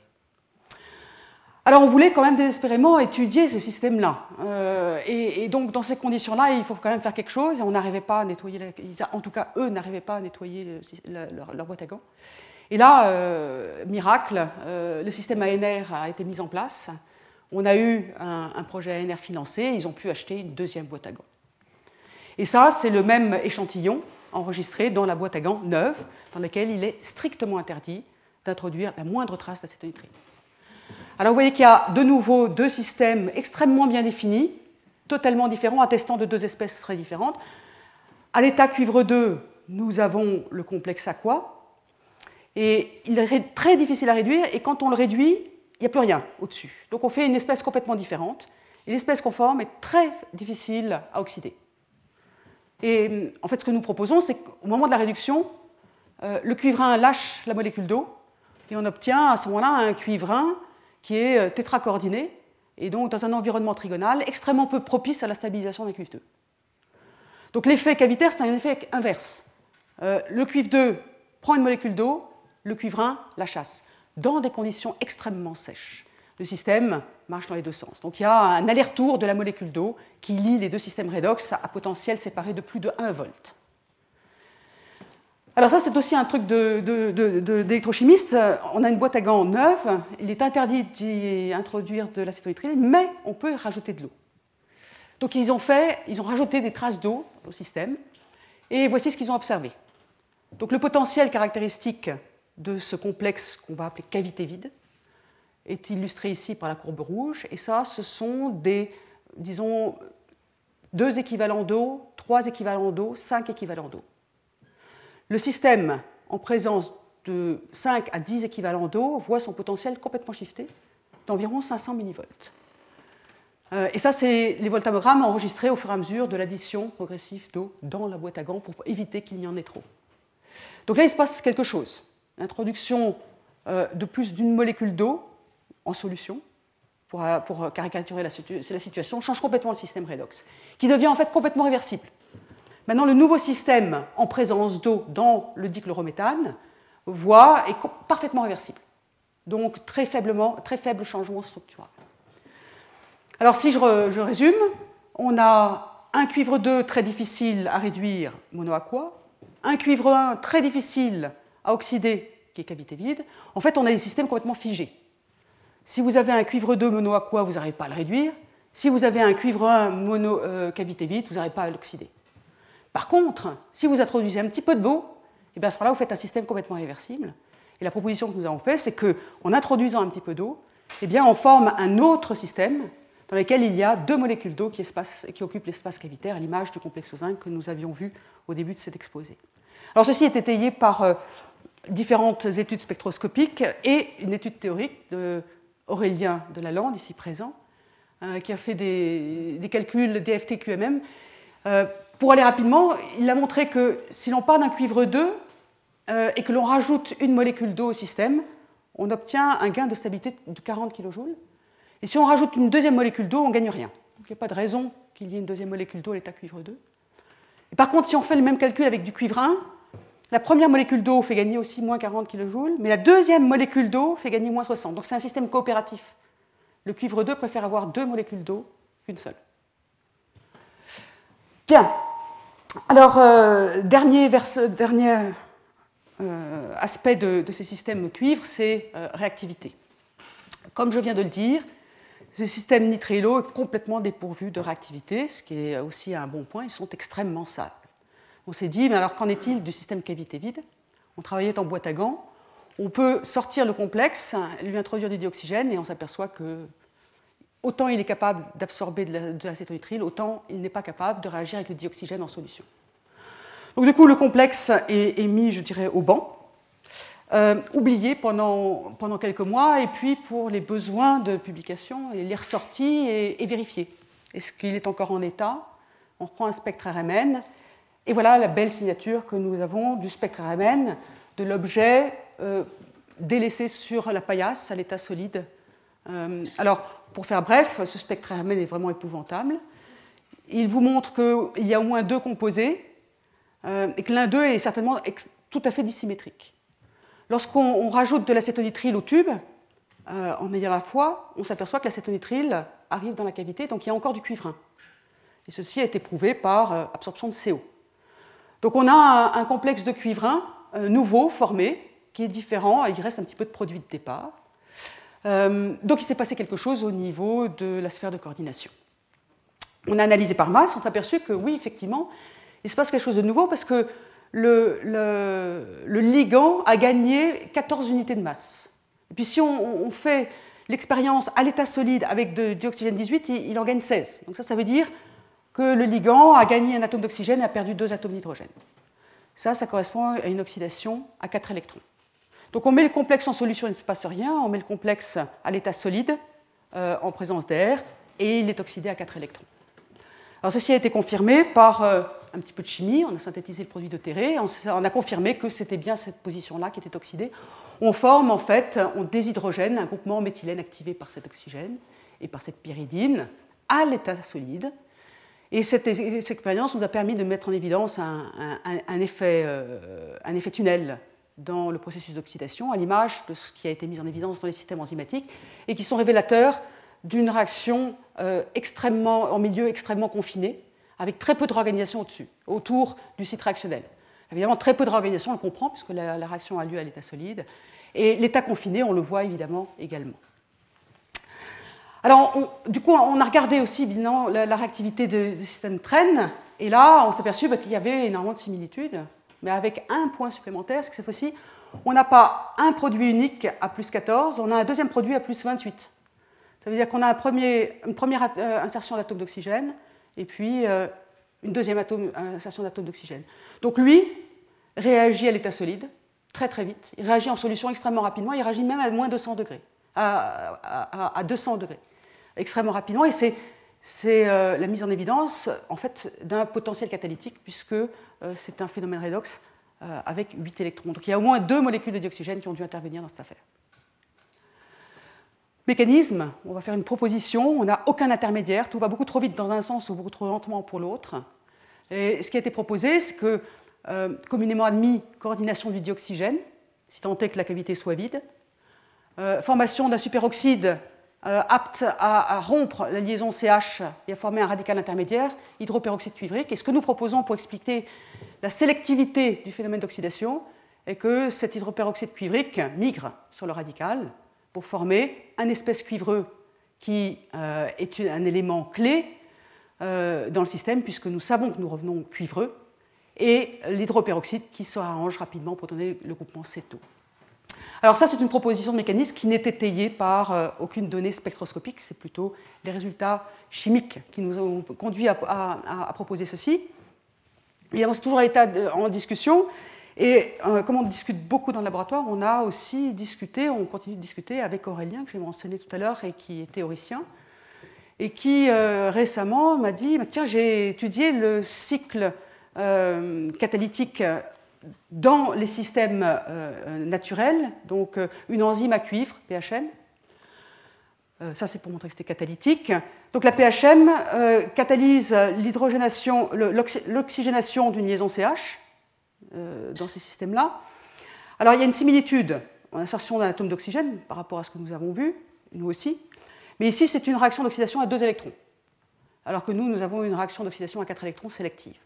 Alors, on voulait quand même désespérément étudier ces systèmes-là. Euh, et, et donc, dans ces conditions-là, il faut quand même faire quelque chose. Et on n'arrivait pas à nettoyer, la, en tout cas, eux n'arrivaient pas à nettoyer le, la, leur, leur boîte à gants. Et là, euh, miracle, euh, le système A N R a été mis en place. On a eu un, un projet A N R financé. Ils ont pu acheter une deuxième boîte à gants. Et ça, c'est le même échantillon enregistré dans la boîte à gants neuve, dans laquelle il est strictement interdit d'introduire la moindre trace d'acétonitrile. Alors vous voyez qu'il y a de nouveau deux systèmes extrêmement bien définis, totalement différents, attestant de deux espèces très différentes. À l'état cuivre deux, nous avons le complexe aqua, et il est très difficile à réduire, et quand on le réduit, il n'y a plus rien au-dessus. Donc on fait une espèce complètement différente, et l'espèce qu'on forme est très difficile à oxyder. Et en fait, ce que nous proposons, c'est qu'au moment de la réduction, euh, le cuivrin lâche la molécule d'eau, et on obtient à ce moment-là un cuivrin qui est tétracoordiné, et donc dans un environnement trigonal extrêmement peu propice à la stabilisation d'un cuivre deux. Donc l'effet cavitaire, c'est un effet inverse. Euh, le cuivre deux prend une molécule d'eau, le cuivrin la chasse, dans des conditions extrêmement sèches. Le système marche dans les deux sens. Donc il y a un aller-retour de la molécule d'eau qui lie les deux systèmes redox à potentiel séparé de plus de un volt. Alors ça, c'est aussi un truc de, de, de, de, d'électrochimiste. On a une boîte à gants neuve. Il est interdit d'y introduire de l'acétonitrile, mais on peut y rajouter de l'eau. Donc ils ont, fait, ils ont rajouté des traces d'eau au système, et voici ce qu'ils ont observé. Donc le potentiel caractéristique de ce complexe qu'on va appeler cavité vide est illustré ici par la courbe rouge, et ça, ce sont des, disons, deux équivalents d'eau, trois équivalents d'eau, cinq équivalents d'eau. Le système, en présence de cinq à dix équivalents d'eau, voit son potentiel complètement shifté d'environ cinq cents millivolts. Euh, et ça, c'est les voltammogrammes enregistrés au fur et à mesure de l'addition progressive d'eau dans la boîte à gants pour éviter qu'il y en ait trop. Donc là, il se passe quelque chose. L'introduction euh, de plus d'une molécule d'eau en solution, pour, pour caricaturer la, situ- la situation, change complètement le système redox, qui devient en fait complètement réversible. Maintenant, le nouveau système en présence d'eau dans le dichlorométhane voit, est parfaitement réversible. Donc très, faiblement, très faible changement structural. Alors si je, re, je résume, on a un cuivre deux très difficile à réduire, monoaqua, un cuivre un très difficile à oxyder, qui est cavité vide. En fait, on a des systèmes complètement figés. Si vous avez un cuivre deux monoaqua, vous n'arrivez pas à le réduire. Si vous avez un cuivre un mono, euh, cavité vide, vous n'arrivez pas à l'oxyder. Par contre, si vous introduisez un petit peu d'eau, et bien à ce moment-là, vous faites un système complètement réversible. Et la proposition que nous avons faite, c'est qu'en introduisant un petit peu d'eau, eh bien, on forme un autre système dans lequel il y a deux molécules d'eau qui, qui occupent l'espace cavitaire, à l'image du complexe zinc que nous avions vu au début de cet exposé. Alors ceci est étayé par euh, différentes études spectroscopiques et une étude théorique d'Aurélien Delalande, ici présent, euh, qui a fait des, des calculs D F T Q M M. Euh, pour aller rapidement, il a montré que si l'on part d'un cuivre deux euh, et que l'on rajoute une molécule d'eau au système, on obtient un gain de stabilité de quarante kilojoules. Et si on rajoute une deuxième molécule d'eau, on ne gagne rien. Donc il n'y a pas de raison qu'il y ait une deuxième molécule d'eau à l'état cuivre deux. Et par contre, si on fait le même calcul avec du cuivre un, la première molécule d'eau fait gagner aussi moins quarante kilojoules, mais la deuxième molécule d'eau fait gagner moins soixante. Donc c'est un système coopératif. Le cuivre deux préfère avoir deux molécules d'eau qu'une seule. Bien. Alors, euh, dernier, verse, dernier euh, aspect de, de ces systèmes cuivre, c'est euh, réactivité. Comme je viens de le dire, ce système nitrélo est complètement dépourvu de réactivité, ce qui est aussi un bon point, ils sont extrêmement stables. On s'est dit, mais alors qu'en est-il du système cavité vide? On travaillait en boîte à gants, on peut sortir le complexe, lui introduire du dioxygène, et on s'aperçoit que autant il est capable d'absorber de l'acétonitrile, autant il n'est pas capable de réagir avec le dioxygène en solution. Donc du coup, le complexe est, est mis, je dirais, au banc. Euh, oublié pendant, pendant quelques mois, et puis pour les besoins de publication, il est ressorti et, et vérifié. Est-ce qu'il est encore en état? On reprend un spectre R M N, et voilà la belle signature que nous avons du spectre R M N, de l'objet euh, délaissé sur la paillasse à l'état solide. Euh, alors, pour faire bref, ce spectre R M N est vraiment épouvantable. Il vous montre qu'il y a au moins deux composés, euh, et que l'un d'eux est certainement tout à fait dissymétrique. Lorsqu'on rajoute de l'acétonitrile au tube, euh, en ayant la foi, on s'aperçoit que l'acétonitrile arrive dans la cavité, donc il y a encore du cuivrin. Et ceci a été prouvé par euh, absorption de C O. Donc on a un, un complexe de cuivrin euh, nouveau, formé, qui est différent, il reste un petit peu de produit de départ. Euh, donc il s'est passé quelque chose au niveau de la sphère de coordination. On a analysé par masse, on s'est aperçu que oui, effectivement, il se passe quelque chose de nouveau parce que Le, le, le ligand a gagné quatorze unités de masse. Et puis si on, on fait l'expérience à l'état solide avec de dioxygène dix-huit, il, il en gagne seize. Donc ça, ça veut dire que le ligand a gagné un atome d'oxygène et a perdu deux atomes d'hydrogène. Ça, ça correspond à une oxydation à quatre électrons. Donc on met le complexe en solution, il ne se passe rien, on met le complexe à l'état solide euh, en présence d'air et il est oxydé à quatre électrons. Alors ceci a été confirmé par euh, un petit peu de chimie, on a synthétisé le produit de Théré, on, on a confirmé que c'était bien cette position-là qui était oxydée. On forme en fait, on déshydrogène un groupement méthylène activé par cet oxygène et par cette pyridine à l'état solide. Et cette, cette expérience nous a permis de mettre en évidence un, un, un, effet, euh, un effet tunnel dans le processus d'oxydation, à l'image de ce qui a été mis en évidence dans les systèmes enzymatiques, et qui sont révélateurs d'une réaction euh, extrêmement, en milieu extrêmement confiné, avec très peu de réorganisation au-dessus, autour du site réactionnel. Évidemment, très peu de réorganisation, on le comprend, puisque la, la réaction a lieu à l'état solide, et l'état confiné, on le voit évidemment également. Alors, on, du coup, on a regardé aussi évidemment, la, la réactivité du système T R E N, et là, on s'est aperçu bah, qu'il y avait énormément de similitudes, mais avec un point supplémentaire, c'est que cette fois-ci, on n'a pas un produit unique à plus quatorze, on a un deuxième produit à plus vingt-huit. Ça veut dire qu'on a un premier, une première euh, insertion d'atome d'oxygène, et puis euh, une deuxième atome, insertion d'atome d'oxygène. Donc lui réagit à l'état solide, très très vite, il réagit en solution extrêmement rapidement, il réagit même à moins deux cents degrés, à, à, à deux cents degrés, extrêmement rapidement, et c'est c'est euh, la mise en évidence en fait, d'un potentiel catalytique, puisque euh, c'est un phénomène redox euh, avec huit électrons. Donc il y a au moins deux molécules de dioxygène qui ont dû intervenir dans cette affaire. Mécanisme, on va faire une proposition, on n'a aucun intermédiaire, tout va beaucoup trop vite dans un sens ou beaucoup trop lentement pour l'autre. Et ce qui a été proposé, c'est que, euh, communément admis, coordination du dioxygène, si tant est que la cavité soit vide, euh, formation d'un superoxyde Euh, apte à, à rompre la liaison C H et à former un radical intermédiaire, hydroperoxyde cuivrique. Et ce que nous proposons pour expliquer la sélectivité du phénomène d'oxydation est que cet hydroperoxyde cuivrique migre sur le radical pour former un espèce cuivreux qui euh, est un élément clé euh, dans le système, puisque nous savons que nous revenons cuivreux, et l'hydroperoxyde qui se arrange rapidement pour donner le groupement céto. Alors ça, c'est une proposition de mécanisme qui n'est étayée par euh, aucune donnée spectroscopique, c'est plutôt les résultats chimiques qui nous ont conduit à, à, à proposer ceci. Évidemment, c'est toujours à l'état de, en discussion, et euh, comme on discute beaucoup dans le laboratoire, on a aussi discuté, on continue de discuter avec Aurélien, que j'ai mentionné tout à l'heure, et qui est théoricien, et qui euh, récemment m'a dit, tiens, j'ai étudié le cycle euh, catalytique dans les systèmes euh, naturels, donc euh, une enzyme à cuivre, P H M. Euh, ça, c'est pour montrer que c'était catalytique. Donc la P H M euh, catalyse l'hydrogénation, l'oxygénation d'une liaison C H euh, dans ces systèmes-là. Alors il y a une similitude en insertion d'un atome d'oxygène par rapport à ce que nous avons vu, nous aussi. Mais ici, c'est une réaction d'oxydation à deux électrons, alors que nous, nous avons une réaction d'oxydation à quatre électrons sélective.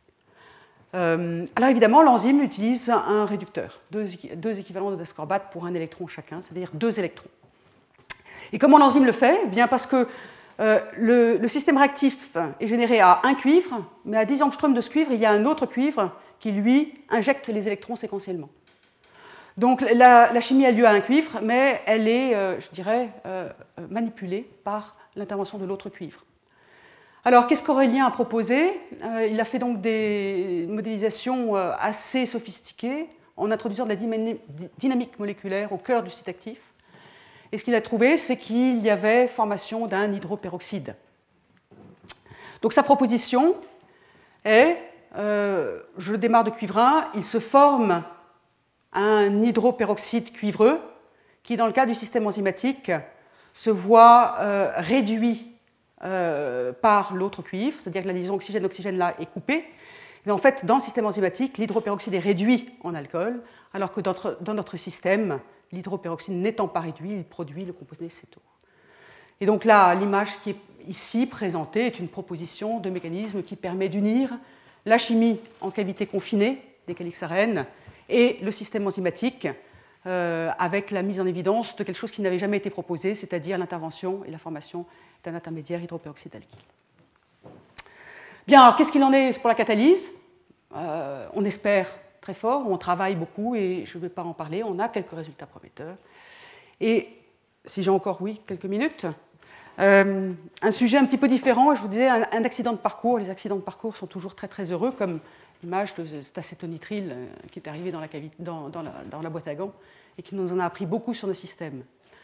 Euh, alors évidemment, l'enzyme utilise un réducteur, deux, deux équivalents d'ascorbate pour un électron chacun, c'est-à-dire deux électrons. Et comment l'enzyme le fait ? Eh bien parce que euh, le, le système réactif est généré à un cuivre, mais à dix angstroms de ce cuivre, il y a un autre cuivre qui, lui, injecte les électrons séquentiellement. Donc la, la chimie a lieu à un cuivre, mais elle est, euh, je dirais, euh, manipulée par l'intervention de l'autre cuivre. Alors, qu'est-ce qu'Aurélien a proposé ? euh, Il a fait donc des modélisations euh, assez sophistiquées en introduisant de la dynamique moléculaire au cœur du site actif. Et ce qu'il a trouvé, c'est qu'il y avait formation d'un hydroperoxyde. Donc, sa proposition est, euh, je démarre de cuivre un, il se forme un hydroperoxyde cuivreux qui, dans le cas du système enzymatique, se voit euh, réduit Euh, par l'autre cuivre, c'est-à-dire que la liaison oxygène-oxygène là est coupée. Et en fait, dans le système enzymatique, l'hydroperoxyde est réduit en alcool, alors que dans notre, dans notre système, l'hydroperoxyde n'étant pas réduit, il produit le composé céto. Et donc là, l'image qui est ici présentée est une proposition de mécanisme qui permet d'unir la chimie en cavité confinée des calixarènes et le système enzymatique euh, avec la mise en évidence de quelque chose qui n'avait jamais été proposé, c'est-à-dire l'intervention et la formation d'un intermédiaire hydroperoxyde alkyle. Bien, alors qu'est-ce qu'il en est pour la catalyse ? euh, On espère très fort, on travaille beaucoup et je ne vais pas en parler, on a quelques résultats prometteurs. Et si j'ai encore, oui, quelques minutes, Euh, un sujet un petit peu différent, je vous disais, un, un accident de parcours. Les accidents de parcours sont toujours très très heureux, comme l'image de cet acétonitrile qui est arrivé dans la, cavité, dans, dans, la, dans la boîte à gants et qui nous en a appris beaucoup sur nos systèmes.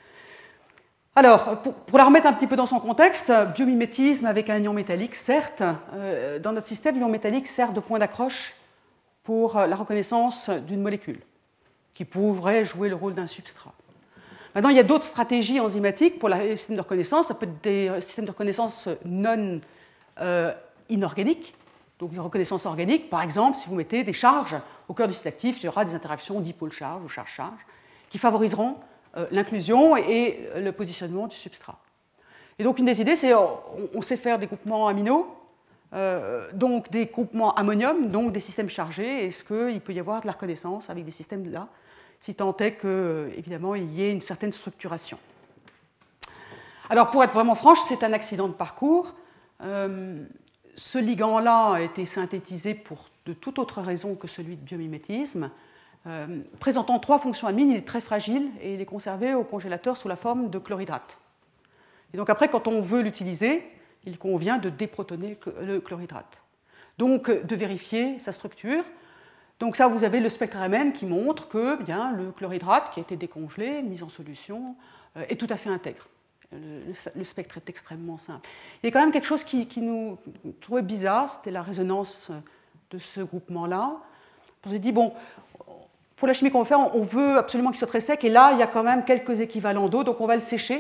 Alors, pour, pour la remettre un petit peu dans son contexte, biomimétisme avec un ion métallique, certes, euh, dans notre système, l'ion métallique sert de point d'accroche pour la reconnaissance d'une molécule qui pourrait jouer le rôle d'un substrat. Maintenant, il y a d'autres stratégies enzymatiques pour les systèmes de reconnaissance. Ça peut être des systèmes de reconnaissance non euh, inorganiques, donc une reconnaissance organique. Par exemple, si vous mettez des charges au cœur du site actif, il y aura des interactions dipôle-charge ou charge-charge qui favoriseront euh, l'inclusion et le positionnement du substrat. Et donc, une des idées, c'est on, on sait faire des groupements amino, euh, donc des groupements ammonium, donc des systèmes chargés. Est-ce qu'il peut y avoir de la reconnaissance avec des systèmes là, si tant est que, évidemment, il y ait une certaine structuration. Alors, pour être vraiment franche, c'est un accident de parcours. Euh, ce ligand-là a été synthétisé pour de toute autre raison que celui de biomimétisme. Euh, présentant trois fonctions amines, il est très fragile et il est conservé au congélateur sous la forme de chlorhydrate. Et donc après, quand on veut l'utiliser, il convient de déprotoner le chlorhydrate. Donc, de vérifier sa structure. Donc ça, vous avez le spectre R M N qui montre que bien, le chlorhydrate qui a été décongelé, mis en solution, euh, est tout à fait intègre. Le, le spectre est extrêmement simple. Il y a quand même quelque chose qui, qui nous trouvait bizarre, c'était la résonance de ce groupement-là. On s'est dit, bon, pour la chimie qu'on veut faire, on veut absolument qu'il soit très sec, et là, il y a quand même quelques équivalents d'eau, donc on va le sécher.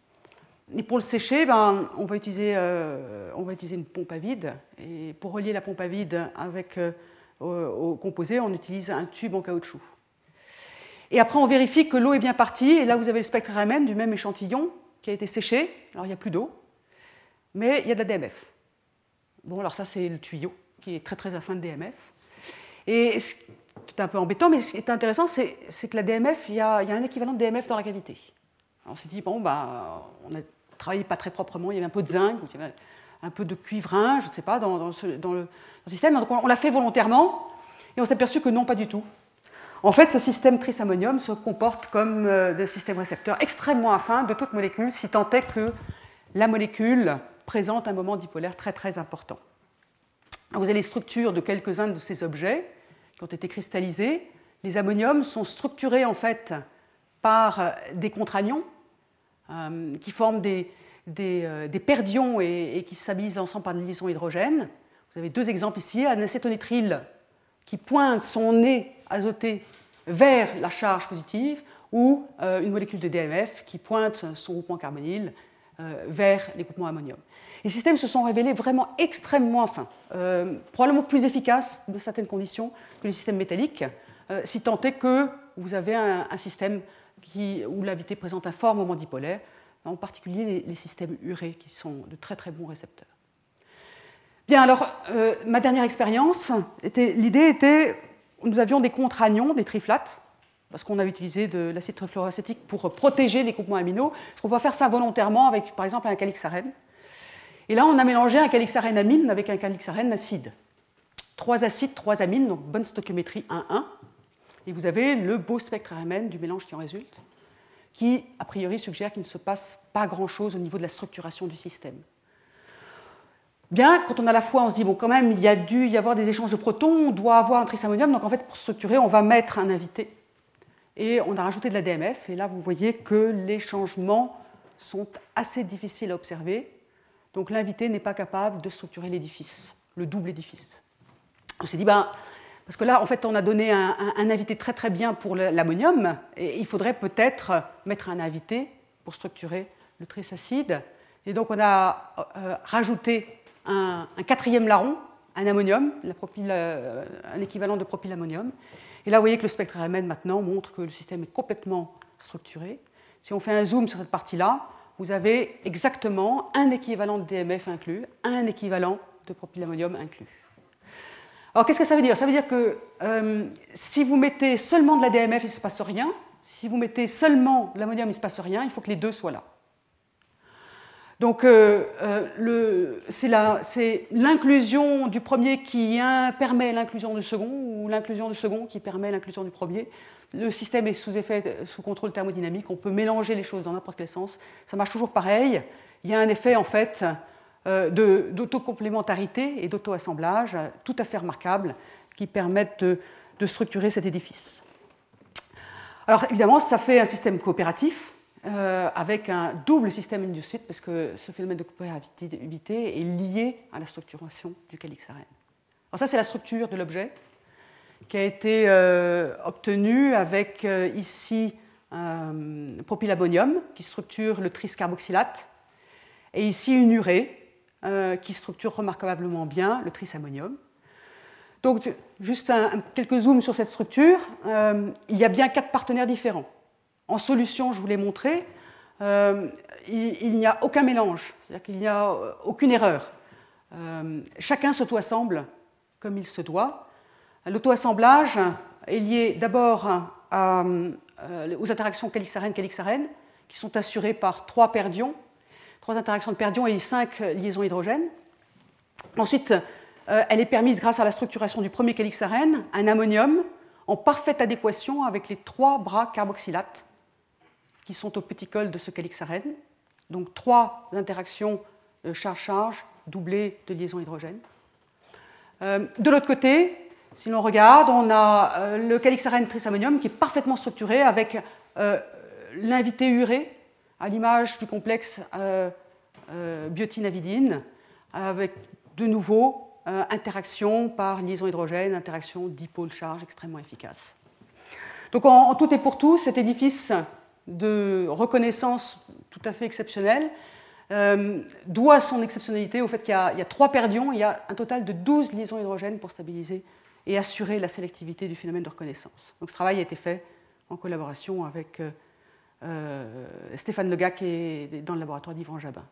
Et pour le sécher, ben, on, va utiliser, euh, on va utiliser une pompe à vide, et pour relier la pompe à vide avec... Euh, au composé, on utilise un tube en caoutchouc. Et après, on vérifie que l'eau est bien partie, et là, vous avez le spectre R M N du même échantillon qui a été séché. Alors, il n'y a plus d'eau, mais il y a de la D M F. Bon, alors ça, c'est le tuyau qui est très, très à fin de D M F. Et c'est un peu embêtant, mais ce qui est intéressant, c'est, c'est que la D M F, il y, a, il y a un équivalent de D M F dans la cavité. Alors, on s'est dit, bon, bah, on a travaillé pas très proprement, il y avait un peu de zinc, il y avait un peu de cuivrin, je ne sais pas, dans, dans, ce, dans, le, dans le système. Donc on, on l'a fait volontairement et on s'est aperçu que non, pas du tout. En fait, ce système trisammonium se comporte comme euh, des systèmes récepteurs extrêmement affins de toute molécule, si tant est que la molécule présente un moment dipolaire très très important. Alors, vous avez les structures de quelques-uns de ces objets qui ont été cristallisés. Les ammoniums sont structurés en fait par des contranions euh, qui forment des Des, euh, des paires d'ions et, et qui se stabilisent ensemble par une liaison hydrogène. Vous avez deux exemples ici, un acétonitrile qui pointe son nez azoté vers la charge positive ou euh, une molécule de D M F qui pointe son groupement carbonyle euh, vers les groupements ammonium. Les systèmes se sont révélés vraiment extrêmement fins, euh, probablement plus efficaces dans certaines conditions que les systèmes métalliques, euh, si tant est que vous avez un, un système qui, où la vitesse présente un fort moment dipolaire, en particulier les, les systèmes urée, qui sont de très très bons récepteurs. Bien, alors, euh, ma dernière expérience, était, l'idée était, nous avions des contre-anions, des triflates, parce qu'on avait utilisé de l'acide trifluoroacétique pour protéger les groupements aminaux. Est-ce qu'on peut faire ça volontairement avec, par exemple, un calixarène? Et là, on a mélangé un calixarène amine avec un calixarène acide. Trois acides, trois amines, donc bonne stoichiométrie un un. Et vous avez le beau spectre R M N du mélange qui en résulte, qui, a priori, suggère qu'il ne se passe pas grand-chose au niveau de la structuration du système. Bien, quand on a la foi, on se dit, bon, quand même, il y a dû y avoir des échanges de protons, on doit avoir un trisammonium, donc en fait, pour structurer, on va mettre un invité. Et on a rajouté de la D M F, et là, vous voyez que les changements sont assez difficiles à observer. Donc l'invité n'est pas capable de structurer l'édifice, le double édifice. On s'est dit, ben, parce que là, en fait, on a donné un, un, un invité très très bien pour l'ammonium, et il faudrait peut-être mettre un invité pour structurer le trisacide. Et donc, on a euh, rajouté un, un quatrième larron, un ammonium, la propyl, euh, un équivalent de propylammonium. Et là, vous voyez que le spectre R M N maintenant montre que le système est complètement structuré. Si on fait un zoom sur cette partie-là, vous avez exactement un équivalent de D M F inclus, un équivalent de propylammonium inclus. Alors, qu'est-ce que ça veut dire? Ça veut dire que euh, si vous mettez seulement de la D M F, il ne se passe rien. Si vous mettez seulement de l'ammonium, il ne se passe rien. Il faut que les deux soient là. Donc, euh, euh, c'est l'inclusion du premier qui hein, permet l'inclusion du second, ou l'inclusion du second qui permet l'inclusion du premier. Le système est sous effet, sous contrôle thermodynamique. On peut mélanger les choses dans n'importe quel sens. Ça marche toujours pareil. Il y a un effet, en fait, euh, d'autocomplémentarité et d'auto-assemblage tout à fait remarquable qui permettent de, de structurer cet édifice. Alors, évidemment, ça fait un système coopératif. Euh, avec un double système inducite, parce que ce phénomène de coopérativité est lié à la structuration du calyx arène. Alors ça, c'est la structure de l'objet qui a été euh, obtenue avec euh, ici un propylabonium qui structure le tris-carboxylate et ici une urée euh, qui structure remarquablement bien le trisammonium. Donc, juste un, un, quelques zooms sur cette structure. Euh, il y a bien quatre partenaires différents. En solution, je vous l'ai montré, euh, il, il n'y a aucun mélange, c'est-à-dire qu'il n'y a aucune erreur. Euh, chacun s'auto-assemble comme il se doit. L'auto-assemblage est lié d'abord euh, aux interactions calyx-arène-calyx-arène, qui sont assurées par trois perdions, trois interactions de perdions et cinq liaisons hydrogènes. Ensuite, euh, elle est permise grâce à la structuration du premier calyx-arène, un ammonium en parfaite adéquation avec les trois bras carboxylates qui sont au petit col de ce calyx-arène. Donc trois interactions charge-charge doublées de liaison hydrogène. Euh, de l'autre côté, si l'on regarde, on a euh, le calyx-arène trisammonium qui est parfaitement structuré avec euh, l'invité urée à l'image du complexe euh, euh, biotine-avidine avec de nouveau euh, interaction par liaison hydrogène, interaction dipôle-charge extrêmement efficace. Donc en, en tout et pour tout, cet édifice de reconnaissance tout à fait exceptionnelle euh, doit son exceptionnalité au fait qu'il y a, il y a trois perdions, il y a un total de douze liaisons hydrogènes pour stabiliser et assurer la sélectivité du phénomène de reconnaissance. Donc ce travail a été fait en collaboration avec euh, euh, Stéphane Legac et dans le laboratoire d'Yvan Jabin.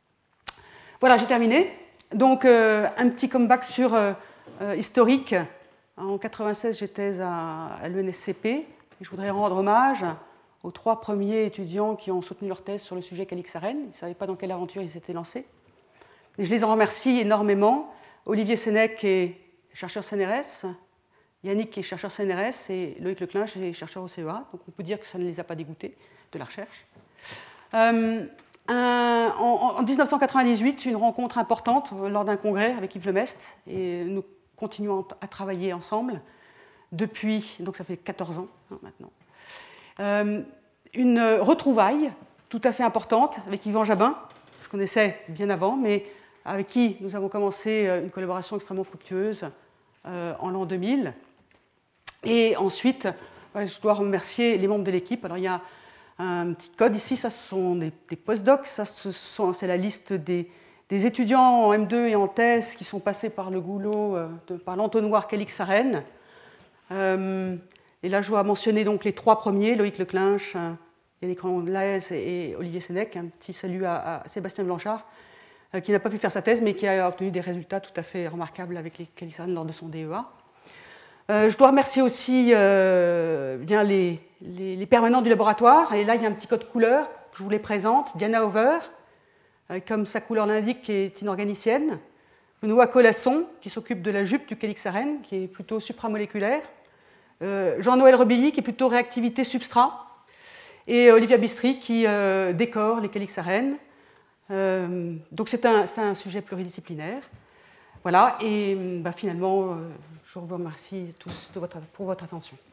Voilà, j'ai terminé. Donc euh, un petit comeback sur euh, euh, historique. En mille neuf cent quatre-vingt-seize, j'étais à, à l'E N S C P et je voudrais rendre hommage aux trois premiers étudiants qui ont soutenu leur thèse sur le sujet calyx-arène. Ils ne savaient pas dans quelle aventure ils s'étaient lancés. Et je les en remercie énormément. Olivier Sénèque, qui est chercheur C N R S, Yannick, qui est chercheur C N R S, et Loïc Leclinch, qui est chercheur au C E A. Donc on peut dire que ça ne les a pas dégoûtés de la recherche. Euh, un, en, en mille neuf cent quatre-vingt-dix-huit, une rencontre importante lors d'un congrès avec Yves Lemestre, et nous continuons à travailler ensemble depuis, donc ça fait quatorze ans hein, maintenant. Euh, une retrouvaille tout à fait importante avec Yvan Jabin, je connaissais bien avant, mais avec qui nous avons commencé une collaboration extrêmement fructueuse euh, en l'an deux mille. Et ensuite, je dois remercier les membres de l'équipe. Alors il y a un petit code ici, ça ce sont des, des postdocs, ça c'est la liste des, des étudiants en M deux et en thèse qui sont passés par le goulot, euh, de, par l'entonnoir calyx-arène. Euh, Et là, je dois mentionner donc les trois premiers, Loïc Leclinch, Yannick Roland-Laez et Olivier Sénèque. Un petit salut à, à Sébastien Blanchard, euh, qui n'a pas pu faire sa thèse, mais qui a obtenu des résultats tout à fait remarquables avec les calyx-arènes lors de son D E A. Euh, je dois remercier aussi euh, bien les, les, les permanents du laboratoire. Et là, il y a un petit code couleur que je vous les présente. Diana Over, euh, comme sa couleur l'indique, qui est inorganicienne. Benoît Colasson, qui s'occupe de la jupe du calyx-arène, qui est plutôt supramoléculaire. Euh, Jean-Noël Rebelli, qui est plutôt réactivité substrat, et Olivia Bistri, qui euh, décore les calyx-arènes. Euh, donc c'est un, c'est un sujet pluridisciplinaire. Voilà, et bah, finalement, euh, je vous remercie tous de votre, pour votre attention.